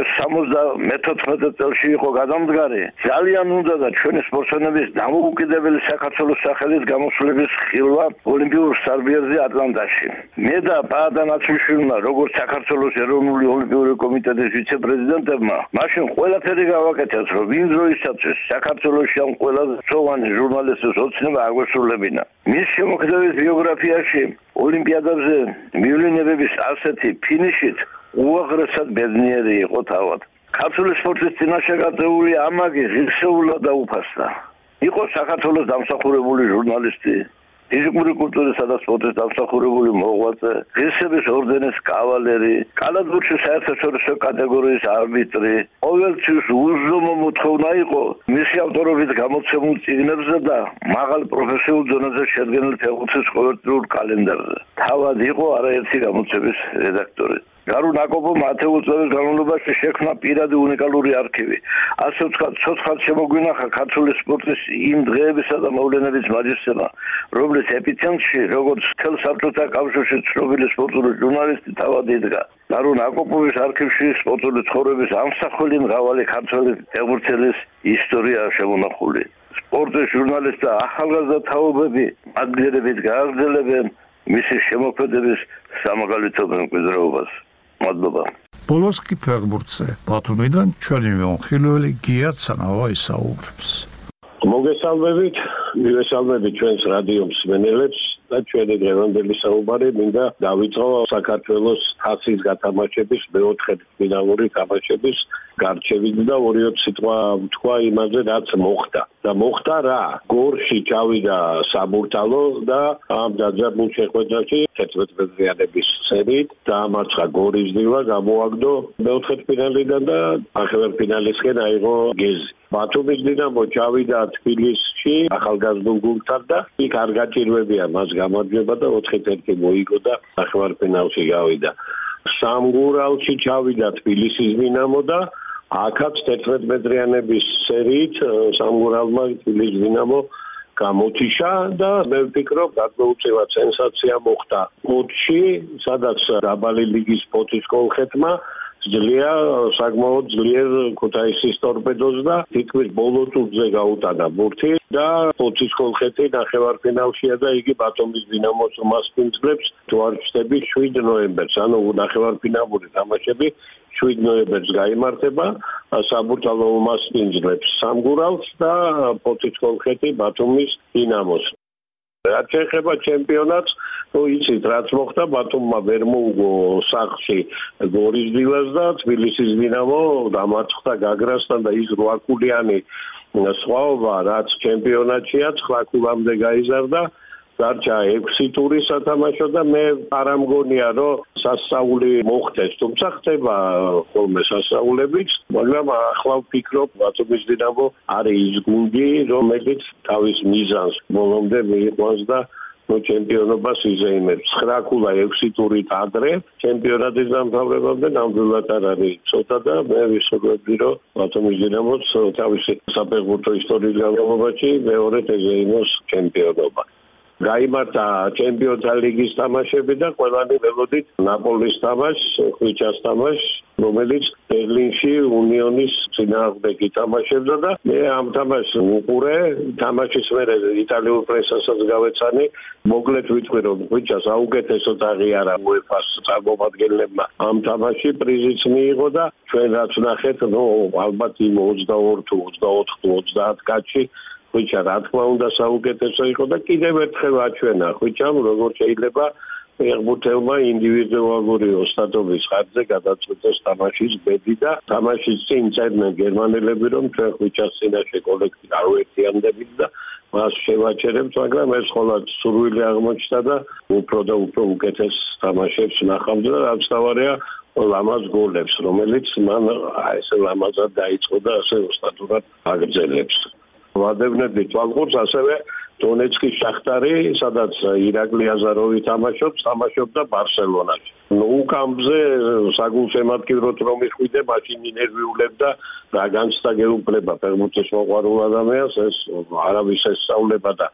74 წელში იყო გადამდგარი, ძალიან უნდა და ჩვენი სპორტსმენების დამოუკიდებელი საქართველოს სახელით გამოსვლების ხილვა ოლიმპიურ სტადიონზე ატლანტაში. მე და პაადა ნაცმიშვილმა, როგორც საქართველოს ეროვნული ოლიმპიური კომიტეტის ვიცე-პრეზიდენტებმა, მაშინ ყველაფერი გავაკეთეთ, რომ ვინ დროისათვის საქართველოში ამ ყველაზე მწვავანი ჟურნალისტის ოცნება აგვესრულებინა. მის შემოქმედების ბიოგრაფიაში ოლიმპიადებზე მივლინებების ასეთი ფინიშით უაღრესად ბედნიერი იყო თავად. ქართული სპორტის წინაშე გაწეული ამაგი ღირსეულად დაუფასდა. იყო საქართველოს დამსახურებული ჟურნალისტი, ფიზიკური კულტურისა და სპორტის დამსახურებული მოღვაწე, ღირსების ორდენის კავალერი, კალათბურთის საერთაშორისო კატეგორიის არბიტრი. ყოველთვის უზომო მოთხოვნა იყო მისი ავტორობით გამოცემულ წიგნებზე და მაღალ პროფესიულ დონეზე შედგენილ ფეხბურთის ყოველდღიურ კალენდარზე. თავად იყო არაერთი გამოცემის რედაქტორი. გარო ნაკოპომ 10 წლების განმავლობაში შექმნა პირადი უნიკალური არქივი. ასე ვთქვათ, ცოცხლად შემოგვინახა ქართული სპორტის იმ დღეებისა და მოვლენების მაგისტრმა, რომლის ეპიცენტრში, როგორც მთელ საბჭოთა კავშირში ცნობილი სპორტული ჟურნალისტი თავად იდგა. გარო ნაკოპოვის არქივში სპორტული ცხოვრების ამსახველი მრავალი ქართველი ფეხბურთელის ისტორია შემონახული. სპორტის ჟურნალისტთა ახალგაზრდა თაობები მაგერებით გააგრძელებენ მისი შემოქმედების სამაგალითო მემკვიდრეობას. მადლობა. ბოლოს კი ფეხბურთზე ბათუმიდან ჩვენი მომხილველი გია ცანავა ისაუბრებს. მოგესალმებით, მივესალმებით ჩვენს რადიო მსმენელებს და ჩვენი დღევანდელი საუბარი მინდა დავიწყო საქართველოს თასის გათამაშების მეოთხე ფინალური თამაშების გარჩევით და 2 სიტყვა ვთქვა იმაზე, რაც მოხდა. და მოხდა რა? გორში ჩავიდა საბურთალო და ამ დაძაბულ შეხვედრაში 11 მეტრიანების სერით დაამარცხა გორის დილა, გამოაგდო მეოთხედფინალიდან და ახევერფინალისკენ აიღო გეზი. ბათუმის დინამო ჩავიდა თბილისში ახალგაზრდულ გუნდთან და იქ არ გაჭირვებია მას გამარჯვება და 4-1 მოიგო და ახევერფინალში გავიდა. სამგურალში ჩავიდა თბილისის დინამო და აქაც 11 მეტრიანების სერიით სამგურალმა თბილისის დინამო გამოთიშა და მე ვფიქრობ, გადმოუწევად სენსაცია მოხდა ოთში, სადაც დაბალი ლიგის ფოთის კოლხეთმა ძლია საკმაოდ ძლიერ ქუთაისის ტორპედოს და თითქმის ბოლო ტურზე გაუტანა ბურთი და ფოთის კოლხეთი ნახევარფინალშია და იგი ბათუმის დინამოს მასპინძლებს თუ არ ვჩდები 7 ნოემბერს, ანუ ნახევარფინალური თამაშები 7 ნოემბერს გაიმართება, საბურთალო მასპინძლებს სამგურალს და ფოთის კოლხეთი ბათუმის დინამოს. რაც შეეხება ჩემპიონატს, იცით რაც მოხდა, ბათუმმა ვერ მოუგო სახლში გორის დილას და თბილისის დინამო დამარცხდა გაგრასთან და ის 8 ქულიანი სხვაობა, რაც ჩემპიონატშია 9 ქულამდე გაიზარდა. დარჩა 6 ტური სათამაშო და მე არ ამგონია, რომ სასწაული მოხდეს, თუმცა ხდება ხოლმე სასწაულებიც, მაგრამ ახლა ვფიქრობ, ბათუმის დინამო არის ის გუნდი, რომელიც თავის მიზანს ბოლომდე მიიყვანს და ჩემპიონობას იზეიმებს. 9 ქულა 6 ტურით ადრე, ჩემპიონატის დამთავრებამდე ნამდვილად არ არის ცოტა და მე ვისურვებდი, რომ ბათუმის დინამოც თავისი საფეხბურთო ისტორიის განმავლობაში მეორედ ეზეიმოს ჩემპიონობა. გაიმართა ჩემპიონთა ლიგის თამაშები და ყველანი ველოდით ნაპოლის თამაშს, ხვიჩას თამაშს, რომელიც ბერლინში უნიონის წინააღმდეგ ითამაშებდა და მე ამ თამაშს უყურე, თამაშის მერე იტალიურ პრესასაც გავეცანი, მოკლედ ვიტყვი, რომ ხვიჩას აუკეთესოდ აღიარა UEFA-ს წარმომადგენლებმა ამ თამაშში პრიზიც მიიღო და ჩვენ რაც ვნახეთ, ალბათ იმ 22 თუ 24 თუ 30 კაცში ხვიჩა რა თქმა უნდა საუკეთესო იყო და კიდევ ერთხელ აჩვენა ხვიჩამ როგორ შეიძლება ფეხბურთელმა ინდივიდუალური ოსტატობის ხარჯზე გადაწყვეტოს თამაშის ბედი და თამაშის წინ წერდნენ გერმანელები, რომ ჩვენ ხვიჩას წინაშე კოლექტივი არ ვერთიანდებით და მას შევაჩერებთ, მაგრამ ეს ხოლმე სურვილი აღმოჩნდა და უფრო და უფრო უკეთეს თამაშებს ნახავდა და რაც თავარია ლამაზ გოლებს, რომელიც მან ესე ლამაზად დაიწყო და ასე ოსტატურად აგრძელებს. ვადევნებდი თვალყურს ასევე დონეცკის შახტარი, სადაც ირაკლი აზაროვი თამაშობდა ბარსელონაში. უკამზე საგულშემატკივროდ რომ იხვიდე, მაშინ ინერვიულებდა და განცდა გეუბნება ფეხბურთის მოყვარულ ადამიანს, ეს არავის ესწავლება და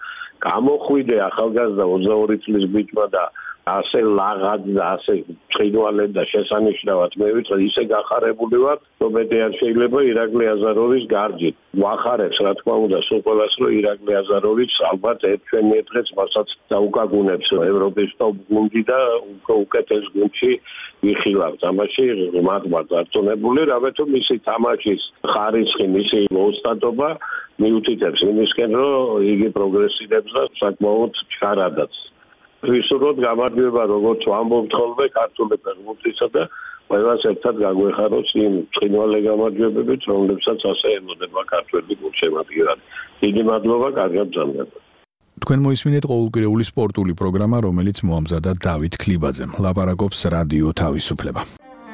გამოხვიდე ახალგაზრდა 22 წლის ბიჭმა და ასე ლაღად და ასე ცხინვალე და შესანიშნავად მე ვიტყვი ისე გახარებული ვარ რომ მეტი არ შეიძლება ირაკლი აზაროვის გარჯით ვახარებს რა თქმა უნდა სულ ყველას რომ ირაკლი აზაროვიც ალბათ ჩვენი დღეს მასაც დაუკაგუნებს ევროპის ტოპ გუნდი და უკეთეს გუნდში ვიხილავთ ამაში მაგმარ დარწმუნებული რამე თუ მისი თამაშის ხარისხი მისი ოსტატობა მიუთითებს იმისკენ რომ იგი პროგრესირებს და საკმაოდ ჩქარადაც ვისურვოთ გამარჯვება როგორც ვამბობთ ხოლმე ქართული ფეხბურთისა და ყველას ერთად გაგვეხაროს იმ ცხინვალე გამარჯვებებით რომლებსაც ასე ემოდება ქართველი გულშემატკივრად დიდი მადლობა კარგად ბრძანდება თქვენ მოისმინეთ ყოველკვირეული სპორტული პროგრამა რომელიც მოამზადა დავით ქლიბაძემ ლაპარაკობს რადიო თავისუფლება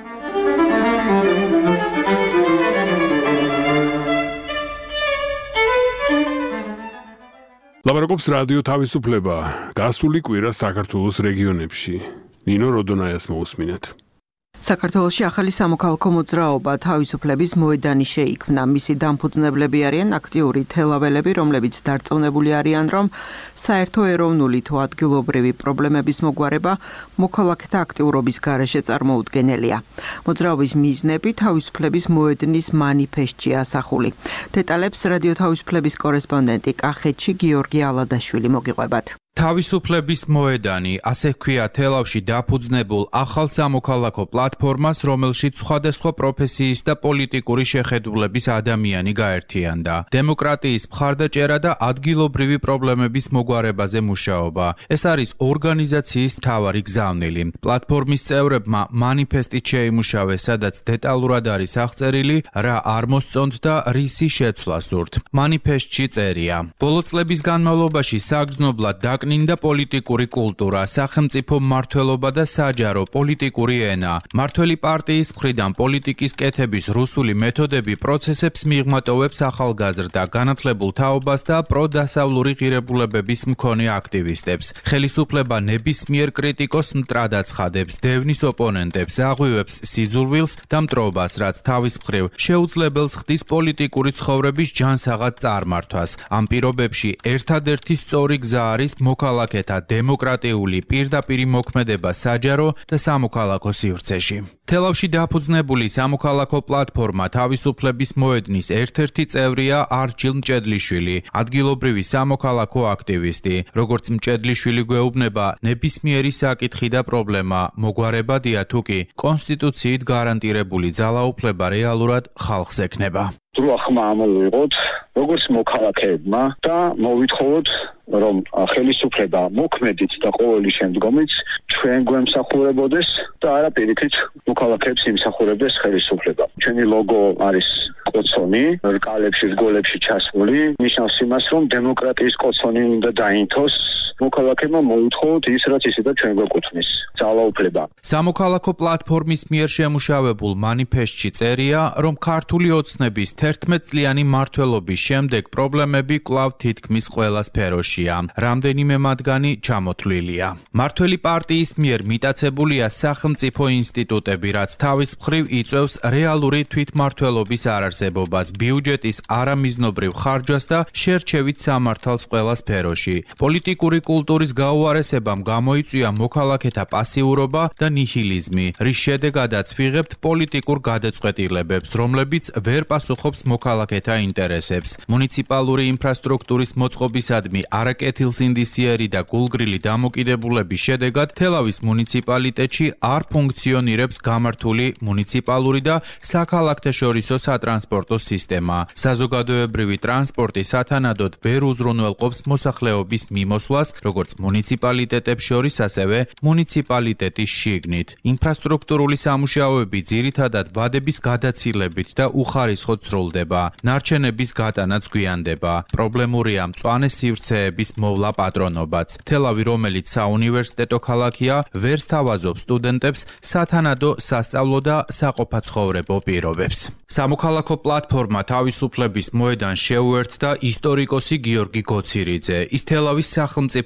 ლაპარაკობს რადიო თავისუფლება გასული კვირა საქართველოს რეგიონებში ნინო როდონაიას მოусმინეთ საქართველოში ახალი სამოქალაქო მოძრაობა თავისუფლების მოედანი შეიქმნა. მისი დამფუძნებლები არიან აქტიური თელაველები, რომლებიც დარწმუნებული არიან, რომ საერთო ეროვნული თუ ადგილობრივი პრობლემების მოგვარება მოქალაქეთა აქტიურობის გარეშე წარმოუდგენელია. მოძრაობის მიზნები თავისუფლების მოედნის მანიფესტში ასახული. დეტალებს რადიო თავისუფლების კორესპონდენტი კახეთში გიორგი ალადაშვილი მოგიყვებათ. თავისუფლების მოედანი, ასე ჰქვია თელავში დაფუძნებულ ახალ სამოქალაქო პლატფორმას, რომელშიც სხვადასხვა პროფესიის და პოლიტიკური შეხედულების ადამიანი გაერთიანდა. დემოკრატიის მხარდაჭერა და ადგილობრივი პრობლემების მოგვარებაზე მუშაობა. ეს არის ორგანიზაციის მთავარი გზავნილი. პლატფორმის წევრებმა მანიფესტით შეიმუშავეს, სადაც დეტალურად არის აღწერილი, რა არ მოსწონთ და რისი შეცვლა სურთ. მანიფესტში წერია: ბოლო წლების განმავლობაში საგრძნობლად დაკნინდა პოლიტიკური კულტურა, სახელმწიფო მმართველობა და საჯარო პოლიტიკური ენა. მმართველი პარტიის მხრიდან პოლიტიკის კეთების რუსული მეთოდები პროცესებს მიღმატოვებს ახალგაზრდა, განათლებულ თაობას და პროდასავლური ღირებულებების მქონე აქტივისტებს. ხელისუფლება ნებისმიერ კრიტიკოს მტრად აცხადებს, დევნის ოპონენტებს, აღვივებს სიძულვილს და მტრობას, რაც თავის მხრივ შეუძლებელს ხდის პოლიტიკური ცხოვრების ჯანსაღად წარმართვას. ამ პირობებში ერთადერთი სწორი გზა არის მოქალაქეთა დემოკრატიული პირდაპირი მოქმედება საჯარო და სამოქალაქო სივრცეში. თელავში დაფუძნებული სამოქალაქო პლატფორმა თავისუფლების მოედნის ერთ-ერთი წევრია არჩილ მჭედლიშვილი, ადგილობრივი სამოქალაქო აქტივისტი. როგორც მჭედლიშვილი გვეუბნება, ნებისმიერი საკითხი და პრობლემა მოგვარებადია თუ კი კონსტიტუციით გარანტირებული ძალაუფლება რეალურად ხალხს ექნება. დრო ახმა ამოვიღოთ როგორც მოქალაქეებმა და მოვითხოვოთ რომ ხელისუფლება მოქმედით და ყოველი შემდგომიც ჩვენ გვემსახურებოდეს და არა პირიქით მოქალაქეებს იმსახურებდეს ხელისუფლება. ჩვენი ლოგო არის კოცონი, რკალებში, რგოლებში ჩასმული, ნიშნავს იმას, რომ დემოკრატიის კოცონი უნდა დაინთოს. მოქალაქეებმა მოითხოვოთ ის, რაც ისედაც ჩვენ გვეკუთვნის, ძალაუფლება. სამოქალაქო პლატფორმის მიერ შემუშავებულ მანიფესტში წერია, რომ ქართული ოცნების 11 წლიანი მმართველობის შემდეგ პრობლემები კვლავ თითქმის ყველა სფეროშია. რამდენიმე მათგანი ჩამოთვლილია. მმართველი პარტიის მიერ მიტაცებულია სახელმწიფო ინსტიტუტები, რაც თავის მხრივ იწვევს რეალური თვითმმართველობის არარსებობას, ბიუჯეტის არამიზნობრივ ხარჯვას და შერჩევით სამართალს ყველა სფეროში. პოლიტიკური კულტურის გაუარესებამ გამოიწვია მოქალაქეთა პასიურობა და ნიჰილიზმი, რის შედეგადაც ვიღებთ პოლიტიკურ გადაწყვეტილებებს, რომლებიც ვერ პასუხობს მოქალაქეთა ინტერესებს. მუნიციპალური ინფრასტრუქტურის მოწყობისადმი არაკეთილსინდისიერი და გულგრილი დამოკიდებულების შედეგად თელავის მუნიციპალიტეტში არ ფუნქციონირებს გამართული მუნიციპალური და საქალაქთაშორისო სატრანსპორტო სისტემა. საზოგადოებრივი ტრანსპორტი სათანადოდ ვერ უზრუნველყოფს მოსახლეობის მიმოსვლას, როგორც მუნიციპალიტეტებს შორის, ასევე მუნიციპალიტეტის შიგნით. ინფრასტრუქტურული სამუშაოები ძირითადად ვადების გადაცილებით და უხარისხოდ სრულდება. ნარჩენების გატანაც გვიანდება. პრობლემურია მწვანე სივრცეების მოვლა პატრონობაც. თელავი, რომელიც საუნივერსიტეტო ქალაქია, ვერ სთავაზობს სტუდენტებს სათანადო სასწავლო და საყოფაცხოვრებო პირობებს. სამოქალაქო პლატფორმა თავისუფლების მოედანს შეუერთდა ისტორიკოსი გიორგი გოცირიძე. ის თელავის სახელმწიფო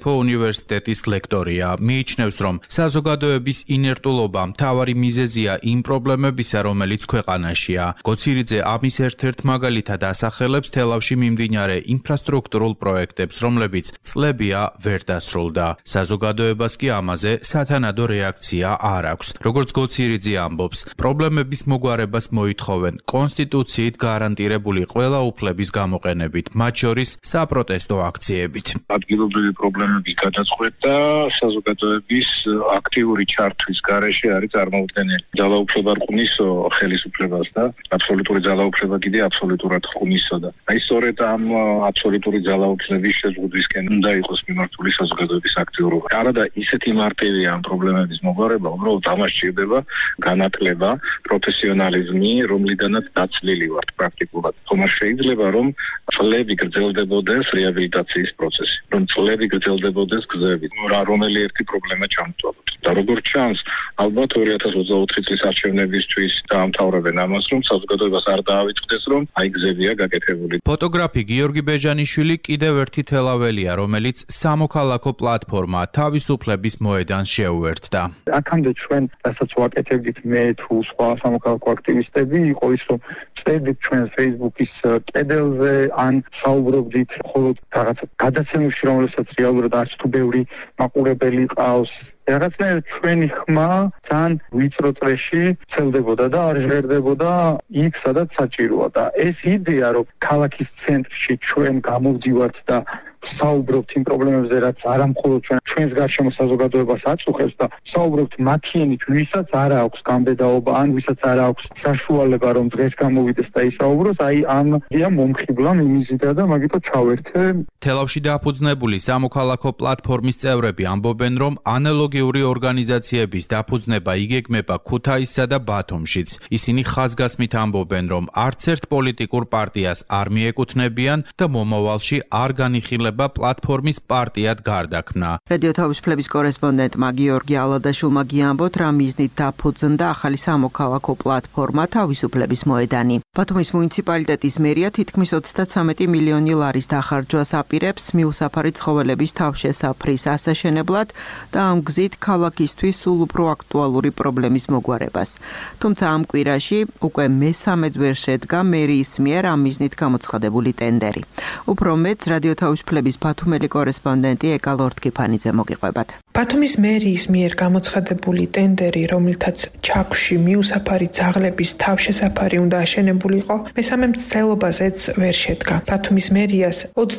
სახელმწიფო უნივერსიტეტის ლექტორია. მიიჩნევს, რომ საზოგადოების ინერტულობა მთავარი მიზეზია იმ პრობლემებისა, რომელიც ქვეყანაშია. გოცირიძე ამის ერთ-ერთ მაგალითად ასახელებს თელავში მიმდინარე ინფრასტრუქტურულ პროექტებს, რომლებიც წლებია ვერ დასრულდა. საზოგადოებას კი ამაზე სათანადო რეაქცია არ აქვს. როგორც გოცირიძე ამბობს, პრობლემების მოგვარებას მოითხოვენ კონსტიტუციით გარანტირებული ყველა უფლების გამოყენებით, მათ შორის საპროტესტო აქციებით. ადგილობრივი პრობლემების გადაწყვეტა საზოგადოების აქტიური ჩართვის გარეშე არის წარმოუდგენელი. ძალაუფლება რყნის ხელისუფლებას და აბსოლუტური ძალაუფლება კიდე აბსოლუტურად რყნისო და აი სწორედ ამ აბსოლუტური ძალაუფლების შეზღუდვისკენ უნდა იყოს მიმართული საზოგადოების აქტიურობა. არადა ისეთი მარტივია ამ პრობლემების მოგვარება, უბრალოდ ამას სჭირდება განათლება, პროფესიონალიზმი, რომლიდანაც დაცლილი ვართ პრაქტიკულად. თუმცა შეიძლება რომ წლები გრძელდებოდეს რეაბილიტაციის პროცესი, რომ წლები გრძელდებოდეს გზები, რომელი ერთი პრობლემა ჩამოთვალოთ. და როგორც ჩანს, ალბათ 2024 წლის არჩევნებისთვის დაამთავრებენ ამას, რომ საზოგადოებას არ დაავიწყდეს, რომ აი გზებია გაკეთებული. ფოტოგრაფი გიორგი ბეჟანიშვილი კიდევ ერთი თელაველია, რომელიც სამოქალაქო პლატფორმა თავისუფლების მოედანს შეუერთდა. აქამდე ჩვენ, რასაც ვაკეთებდით მე თუ სხვა სამოქალაქო აქტივისტები, იყო ის, რომ წერდით ჩვენ Facebook-ის კედელზე, ან საუბრობდით მხოლოდ რაღაცა გადაცემებში, რომლებსაც რეალურად არც თუ ბევრი მაყურებელი ყავს. რაღაცნაირად ჩვენი ხმა ძალიან ვიწრო წრეში ცელდებოდა და არ ჟღერდებოდა იქ, სადაც საჭიროა და ეს იდეა, რომ ქალაქის ცენტრში ჩვენ გამოვდივართ და საუბრობთ იმ პრობლემებზე, რაც არა მხოლოდ ჩვენს გარშემო საზოგადოებას აწუხებს და საუბრობთ მათიანით, ვისაც არ აქვს გამბედაობა, ან ვისაც არ აქვს საშუალება, რომ დღეს გამოვიდეს და ისაუბროს, აი ამ იდეა მომხიბლა მიმიზიდა და მაგითო ჩავერთე. თელავში დაფუძნებული სამოქალაქო პლატფორმის წევრები ამბობენ, რომ ანალოგიური ორგანიზაციების დაფუძნება იგეგმება ქუთაისსა და ბათუმშიც. ისინი ხაზგასმით ამბობენ, რომ არც ერთ პოლიტიკურ პარტიას არ მიეკუთვნებიან და მომავალში არ განიხილება პლატფორმის პარტიად გარდაქმნა. რადიო თავისუფლების კორესპონდენტმა გიორგი ალადაშვილმა გიამბოთ, რა მიზნით დაფუძნდა ახალი სამოქალაქო პლატფორმა თავისუფლების მოედანი. ბათუმის მუნიციპალიტეტის მერია თითქმის 33 მილიონი ლარის დახარჯვას აპირებს მიუსაფარი ცხოველების თავშესაფრის ასაშენებლად და ამ გზით ქალაქისთვის სულ უფრო აქტუალური პრობლემის მოგვარებას. თუმცა ამ კვირაში უკვე მესამედ ვერ შედგა მერიის მიერ ამ მიზნით გამოცხადებული ტენდერი. უფრო მეტ რადიო თავისუფლების ბათუმელი კორესპონდენტი ეკა ლორთქიფანიძე მოგიყვებათ. ბათუმის მერიის მიერ გამოცხადებული ტენდერი, რომლითაც ჩაქვში მიუსაფარი ძაღლების თავშესაფარი უნდა აშენებულიყო, მესამე მცდელობაზეც ვერ შედგა. ბათუმის მერიას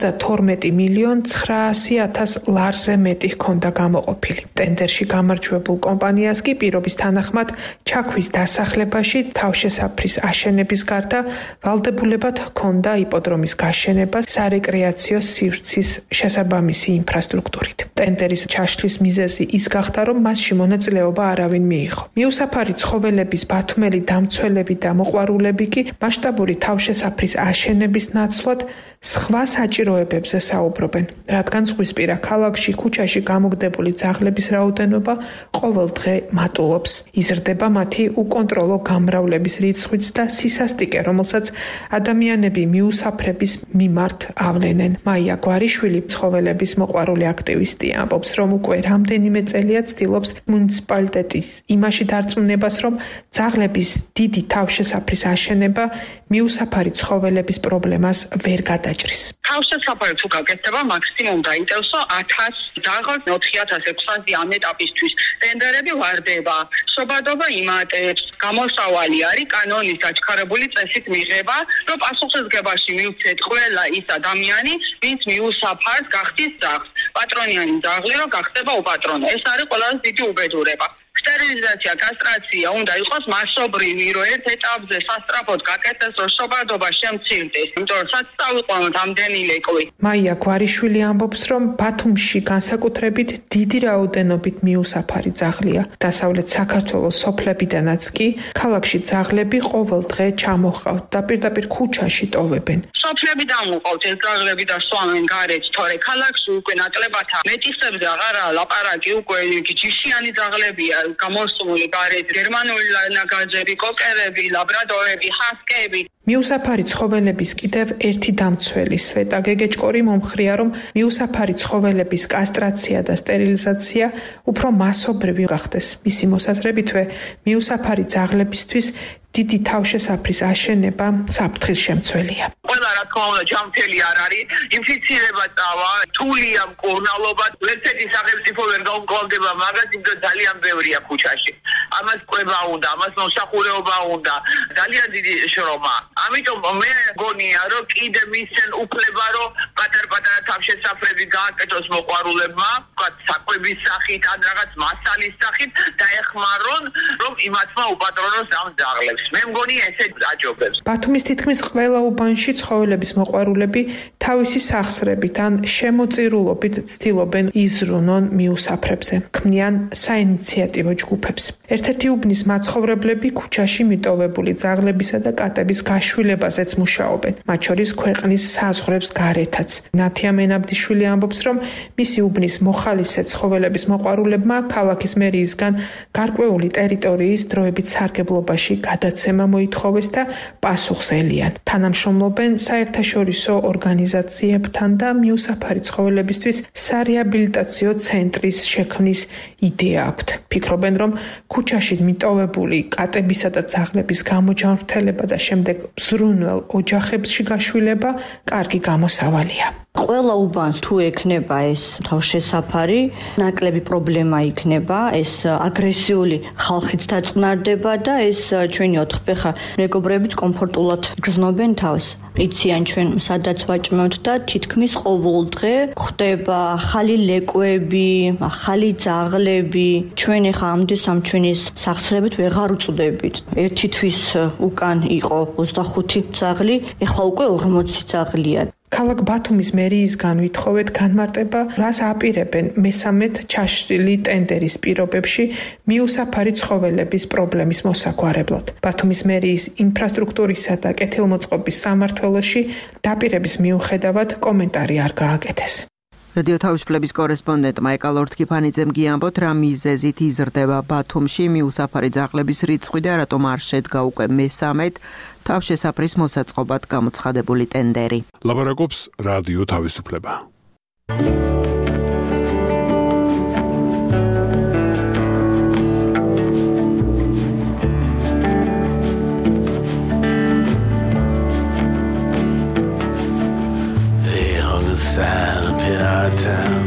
32 მილიონ 900.000 ლარზე მეტი ჰქონდა გამოყოფილი. ტენდერში გამარჯვებულ კომპანიას კი პირობის თანახმად ჩაქვის დასახლებაში თავშესაფრის აშენების გარდა ვალდებულებად ჰქონდა იპოდრომის გაშენება სარეკრეაციო სივრცის შესაბამისი ინფრასტრუქტურით. ტენდერის ჩაშლის მიზეზი ის გახდა, რომ მასში მონაწილეობა არავინ მიიღო. მიუსაფარი ცხოველების ბათუმელი დამცველები და მოყვარულები კი მასშტაბური თავშესაფრის აშენების ნაცვლად სხვა საჭიროებებზე საუბრობენ, რადგან ზღვისპირა ქალაქში ქუჩაში გამოგდებული ძაღლების რაოდენობა ყოველ დღე მატულობს. იზრდება მათი უკონტროლო გამრავლების რიცხვიც და სისასტიკე, რომელსაც ადამიანები მიუსაფრების მიმართ ავლენენ. მაია გვარიშვილი, ცხოველების მოყვარული აქტივისტი, ამბობს, რომ უკვე რამდენიმე წელია ცდილობს მუნიციპალიტეტის იმაში დარწმუნებას, რომ ძაღლების დიდი თავშესაფრის აშენება მიუსაფარი ცხოველების პრობლემას ვერ გადაჭრის. თავშესაფარი თუ გაკეთდება, მაქსიმუმ დაიწევსო 1000 ძაღლს 4600 ამ ეტაპისთვის. ტენდერები ვარდება, შობადობა იმატებს, გამოსავალი არის კანონის დაჩქარებული წესით მიღება, რომ პასუხისმგებაში მივცეთ ყველა ის ადამიანი, ვინც მიუსაფარს გახდის ძაღლს. პატრონიანი ძაღლი რომ გახდება უპატრონო. ეს არის ყველაზე დიდი უბედურება. სტერილიზაცია, კასტრაცია უნდა იყოს მასობრივი, რომ ერთ ეტაპზე სასწრაფოდ გაკეთდეს, რომ შობადობა შემცირდეს, იმიტომ რომ საწავიყვანოთ ამდენი ლეკვი. მაია გვარიშვილი ამბობს, რომ ბათუმში განსაკუთრებით დიდი რაოდენობით მიუსაფარი ძაღლია. დასავლეთ საქართველოს სოფლებიდანაც კი ქალაქში ძაღლები ყოველ დღე ჩამოჰყავთ და პირდაპირ ქუჩაში ტოვებენ. სოფლებიდან მოყავთ ეს ძაღლები და სვამენ გარეთ, თორე ქალაქში უკვე ნაკლებათა მეტისებზე აღარაა ლაპარაკი, უკვე ჯიშიანი ძაღლებია გამოსული გარეთ, გერმანული ნაგაზები, კოკერები, ლაბრადორები, ჰასკები. მიუსაფარი ცხოველების კიდევ ერთი დამცველი სვეტა გეგეჭკორი მომხრია, რომ მიუსაფარი ცხოველების კასტრაცია და სტერილიზაცია უფრო მასობრივი გახდეს. მისი მოსაზრებითვე მიუსაფარი ძაღლებისთვის დიდი თავშესაფრის აშენება საფრთხის შემცველია. ყველა რა თქმა უნდა ჯანმრთელი არ არის, ინფიცირება წავა, თულია მკურნალობა, ერთ-ერთი სახელმწიფო ვერ გაუმკლავდება მაგას, იმიტომ ძალიან ბევრია ქუჩაში. ამას ყვება უნდა, ამას მოსახურეობა უნდა, ძალიან დიდი შრომა. ამიტომ მე მგონია, რომ კიდე მისცენ უფლება, რომ პატარ-პატარა თავშესაფრები გააკეთოს მოყვარულებმა, ვთქვათ, საკვების სახით, ან რაღაც მასალის სახით, დაეხმარონ, რომ იმათმა უპატრონოს ამ ძაღლებს. მე მგონი ესე აჯობებს. ბათუმის თითქმის ყველა უბანში ცხოველების მოყვარულები თავისი სახსრებით ან შემოწირულობით ცდილობენ იზრუნონ მიუსაფრებზე. ქმნიან საინიციატივო ჯგუფებს. ერთ-ერთი უბნის მაცხოვრებლები ქუჩაში მიტოვებული ძაღლებისა და კატების გაშვილებაზეც მუშაობენ, მათ შორის ქვეყნის საზღვრებს გარეთაც. ნათია მენაბდიშვილი ამბობს, რომ მისი უბნის მოხალისე ცხოველების მოყვარულებმა ქალაქის მერიისგან გარკვეული ტერიტორიის დროებით სარგებლობაში გადაცემა მოითხოვეს და პასუხს ელიან. თანამშრომლობენ საერთაშორისო ორგანიზაციებთან და მიუსაფარი ცხოველებისთვის სარეაბილიტაციო ცენტრის შექმნის იდეა აქვთ. ფიქრობენ, რომ ქუჩაში მიტოვებული კატებისა და ძაღლების გამოჯანმრთელება და შემდეგ ზრუნველ ოჯახებში გაშვილება კარგი გამოსავალია. ყველა უბანს თუ ექნება ეს თავშესაფარი, ნაკლები პრობლემა იქნება, ეს აგრესიული ხალხიც დაწნარდება და ეს ჩვენი ოთხფეხა მეგობრებიც კომფორტულად გრძნობენ თავს. იციან ჩვენ სადაც ვაჭმევთ და თითქმის ყოველ დღე ხდება ახალი ლეკვები, ახალი ძაღლები. ჩვენ ახლა ამდენ სამჩვენის სახსრებით ვეღარ უწვდებით. ერთი თვის უკან იყო 25 ძაღლი, ახლა უკვე 40 ძაღლია. ქალაქ ბათუმის მერიისგან ვითხოვეთ განმარტება, რას აპირებენ მესამედ ჩაშლილი ტენდერის პირობებში მიუსაფარი ცხოველების პრობლემის მოსაგვარებლად. ბათუმის მერიის ინფრასტრუქტურისა და კეთილმოწყობის სამმართველოში დაპირების მიუხედავად კომენტარი არ გააკეთეს. რადიო თავისუფლების კორესპონდენტ მაიკალ ორთქიფანიძემ გიამბოთ, რა მიზეზით იზრდება ბათუმში მიუსაფარი ძაღლების რიცხვი და რატომ არ შედგა უკვე მესამედ თავშესაფრის მოსაწყობად გამოცხადებული ტენდერი. ლაპარაკობს რადიო თავისუფლება. Town.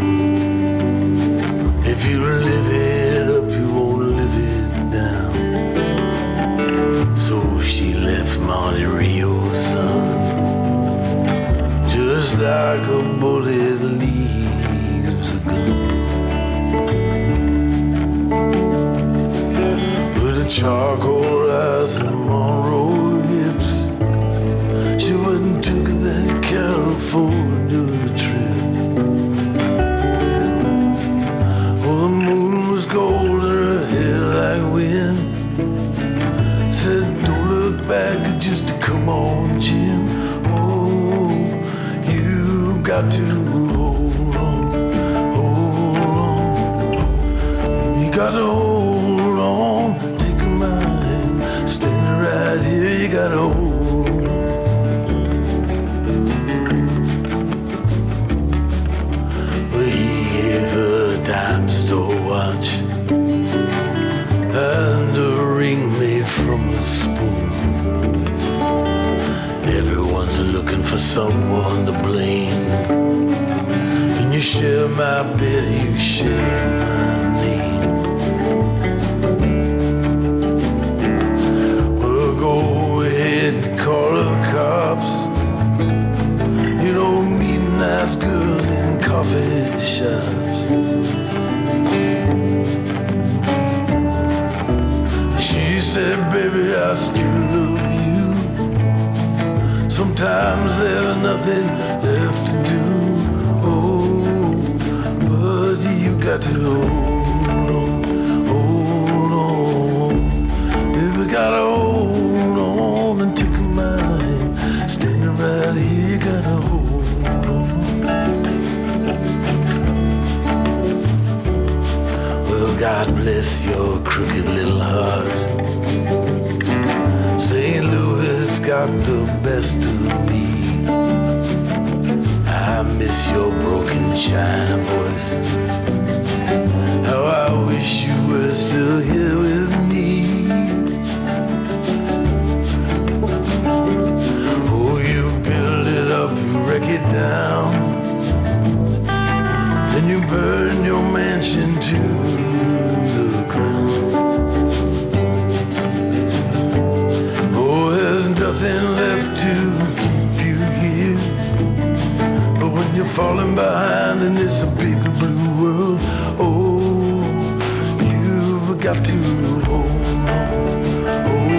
If you live it up, you won't live it down. So she left Monte Rio, son, just like a bullet leaves a gun. With a charcoal eyes and Monroe hips, she wouldn't took that California trip. Gold in her hair like wind. Said, don't look back, just come on, Jim. Oh, you got to hold on, you got to hold on. Take my hand, standing right here, you got to hold on. Well, he gave her a dime store watch and a ring made from a spoon. Everyone's looking for someone to blame. When you share my bed, you share my name. Well, go ahead and call the cops. You don't meet nice girls in coffee shops. She said, baby, I still love you. Sometimes there's nothing left to do. Oh, but you got to hold on. Baby, gotta hold on and take my hand. Standing right here, you gotta hold on. Well, God bless your crooked little heart. St. Louis got the best of me. I miss your broken china voice. How I wish you were still here with me. Oh, you build it up, you wreck it down, then you burn your mansion to the ground. Oh, there's nothing left to keep you here. But when you're falling behind and it's a big blue world, oh, you've got to hold on.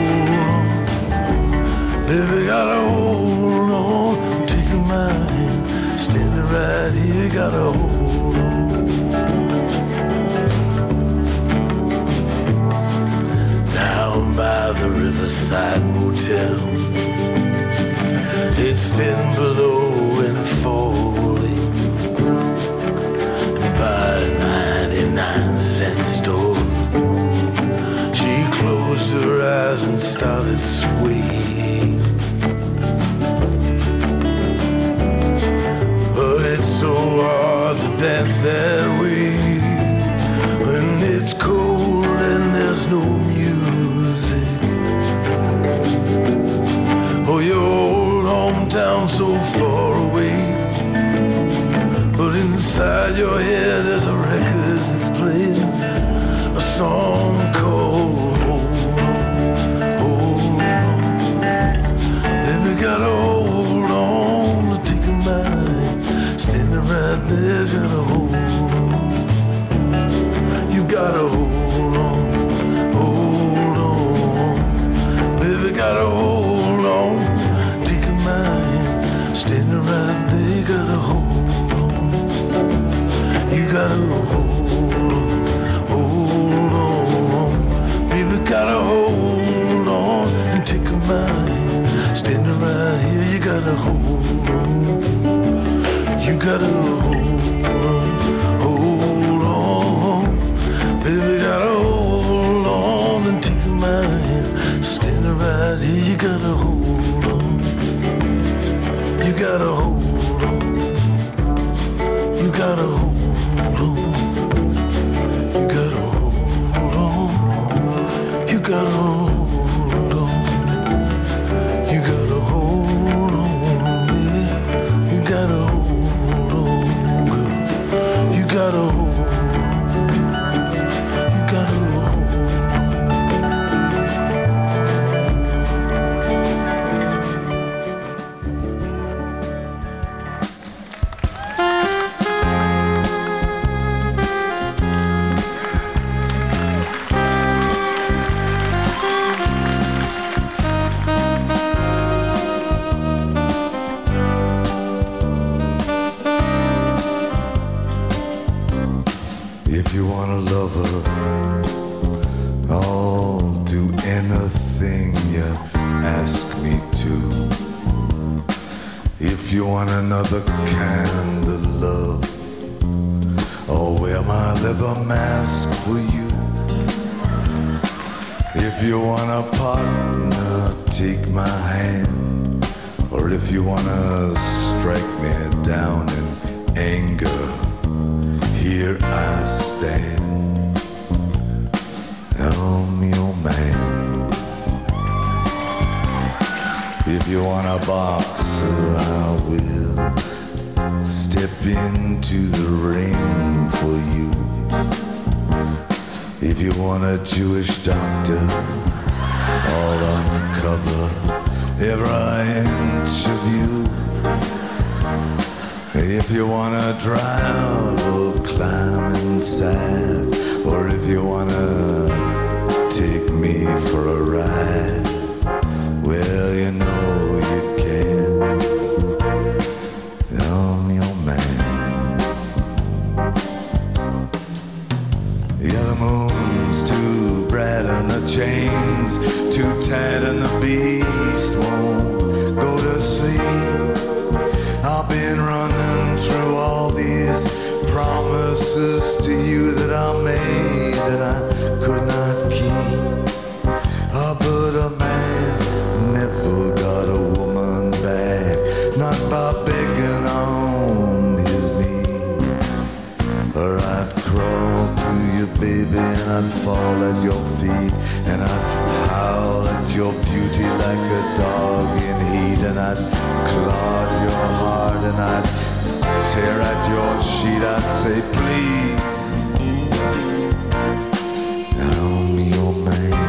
Baby, gotta hold on. Take my hand, standing right here, gotta hold on. Down by the Riverside Motel, it's thin below and falling by a 99-cent store. She closed her eyes and started swaying. But it's so hard to dance that way when it's cold and there's no music. Oh, your old hometown so far away, but inside your head there's a record that's playing a song called Hold On, Hold On. Baby, gotta hold on to take a mind, standing right there, gotta hold on. You gotta hold on, hold on. Baby, gotta hold on, take a mind, standing right there, gotta hold on. You gotta hold on, baby, gotta hold on and take a mind, standing right here, you gotta hold on. You gotta hold on, baby, gotta hold on and take a mind, standing right here, you gotta hold on. You gotta hold on, you gotta hold on. You gotta hold on, you gotta hold on, baby. You gotta hold on, girl. You gotta hold on, you gotta hold on. If you want a lover, I'll do anything you ask me to. If you want another kind of love, I'll wear my leather mask for you. If you want a partner, take my hand. Or if you wanna strike me down in anger, here I stand. I'm your man. If you want a boxer, I will step into the ring for you. If you want a Jewish doctor, I'll uncover every inch of you. If you wanna drive or climb inside, or if you wanna take me for a ride, well, you know you can. I'm your man. Yeah, the moon's too bright and the chains too tight and the beast won't go to sleep. I've been running through all these promises to you that I made that I could not keep. But a man never got I'd fall at your feet, and I'd howl at your beauty like a dog in heat, and I'd clog your heart, and I'd tear at your sheet. I'd say, please, I'm your man.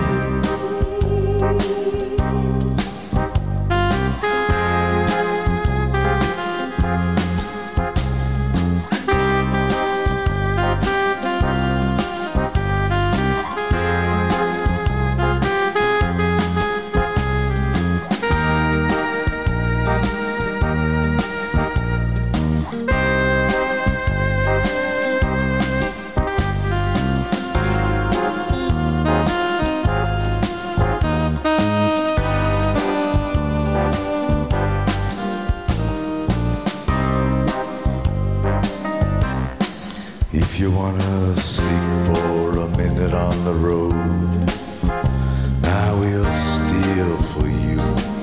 If you wanna sleep for a minute on the road, I will steal for you.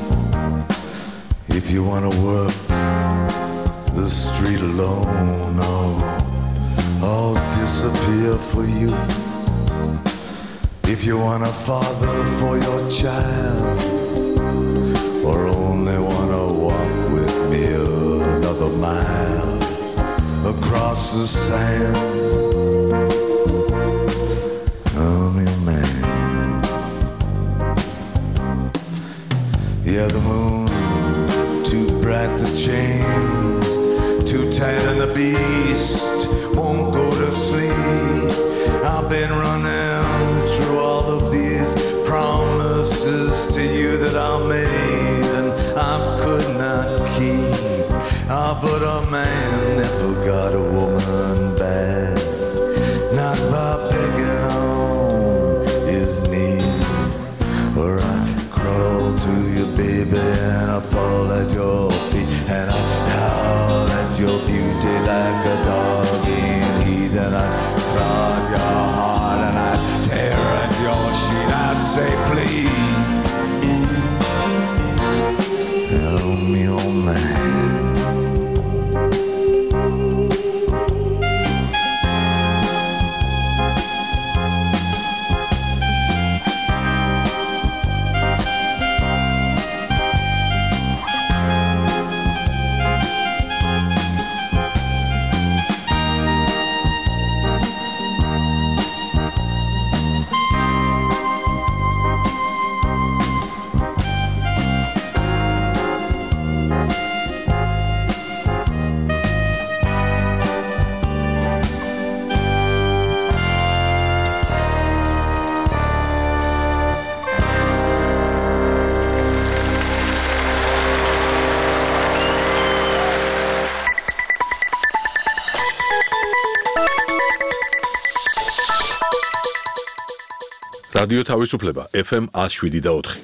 If you wanna work the street alone, I'll disappear for you. If you want a father for your child, or only wanna walk with me another mile across the sand, I'm your man. Yeah, the moon, too bright the chains, too tight on the beast, won't go to sleep. I've been running through all of these promises to you that I made and I could not keep. But a man never got a woman back, not by begging on his knee. Or I'd crawl to you, baby, and I'd fall at your feet, and I'd howl at your beauty like a dog in heat, and I'd clog your heart, and I'd tear at your sheet. I'd say, please, help me, oh man. რადიო თავისუფლება FM 107.4.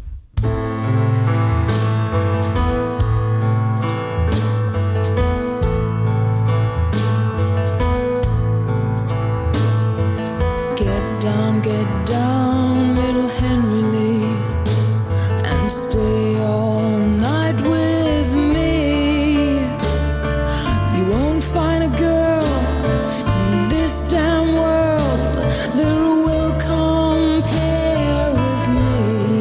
Get down, little Henry Lee, and stay all night with me. You won't find a girl in this damn world that will compare with me.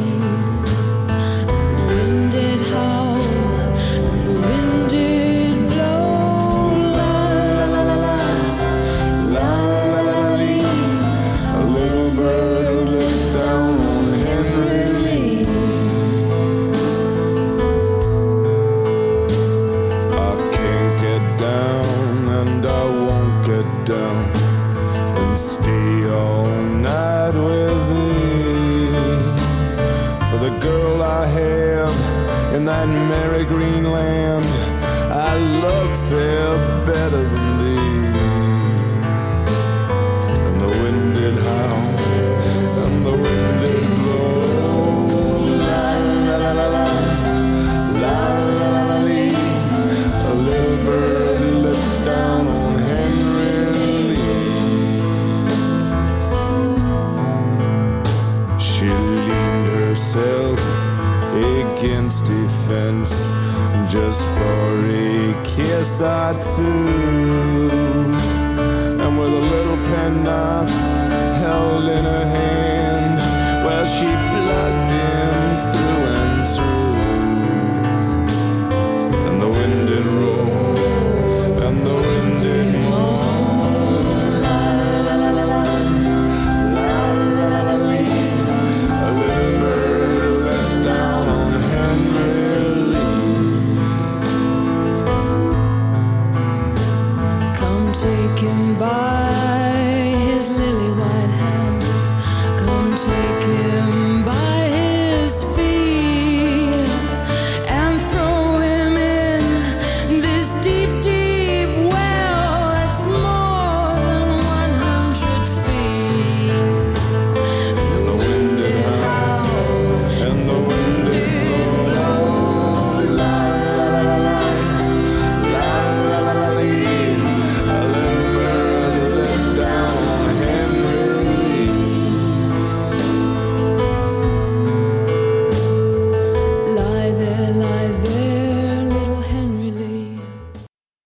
The wind did howl and the wind did blow, la la la la la la la la. A little bird looked down on Henry Lee. I can't get down and I won't get down and stay all night with thee. For the girl I have in that merry green land, I love fair better than thee. And the wind did howl and the wind did blow, la la la la la la la la lee. A little bird looked down on Henry Lee. She leaned herself against a fence just for a kiss or two, and with a little penknife held in her hand. Well, she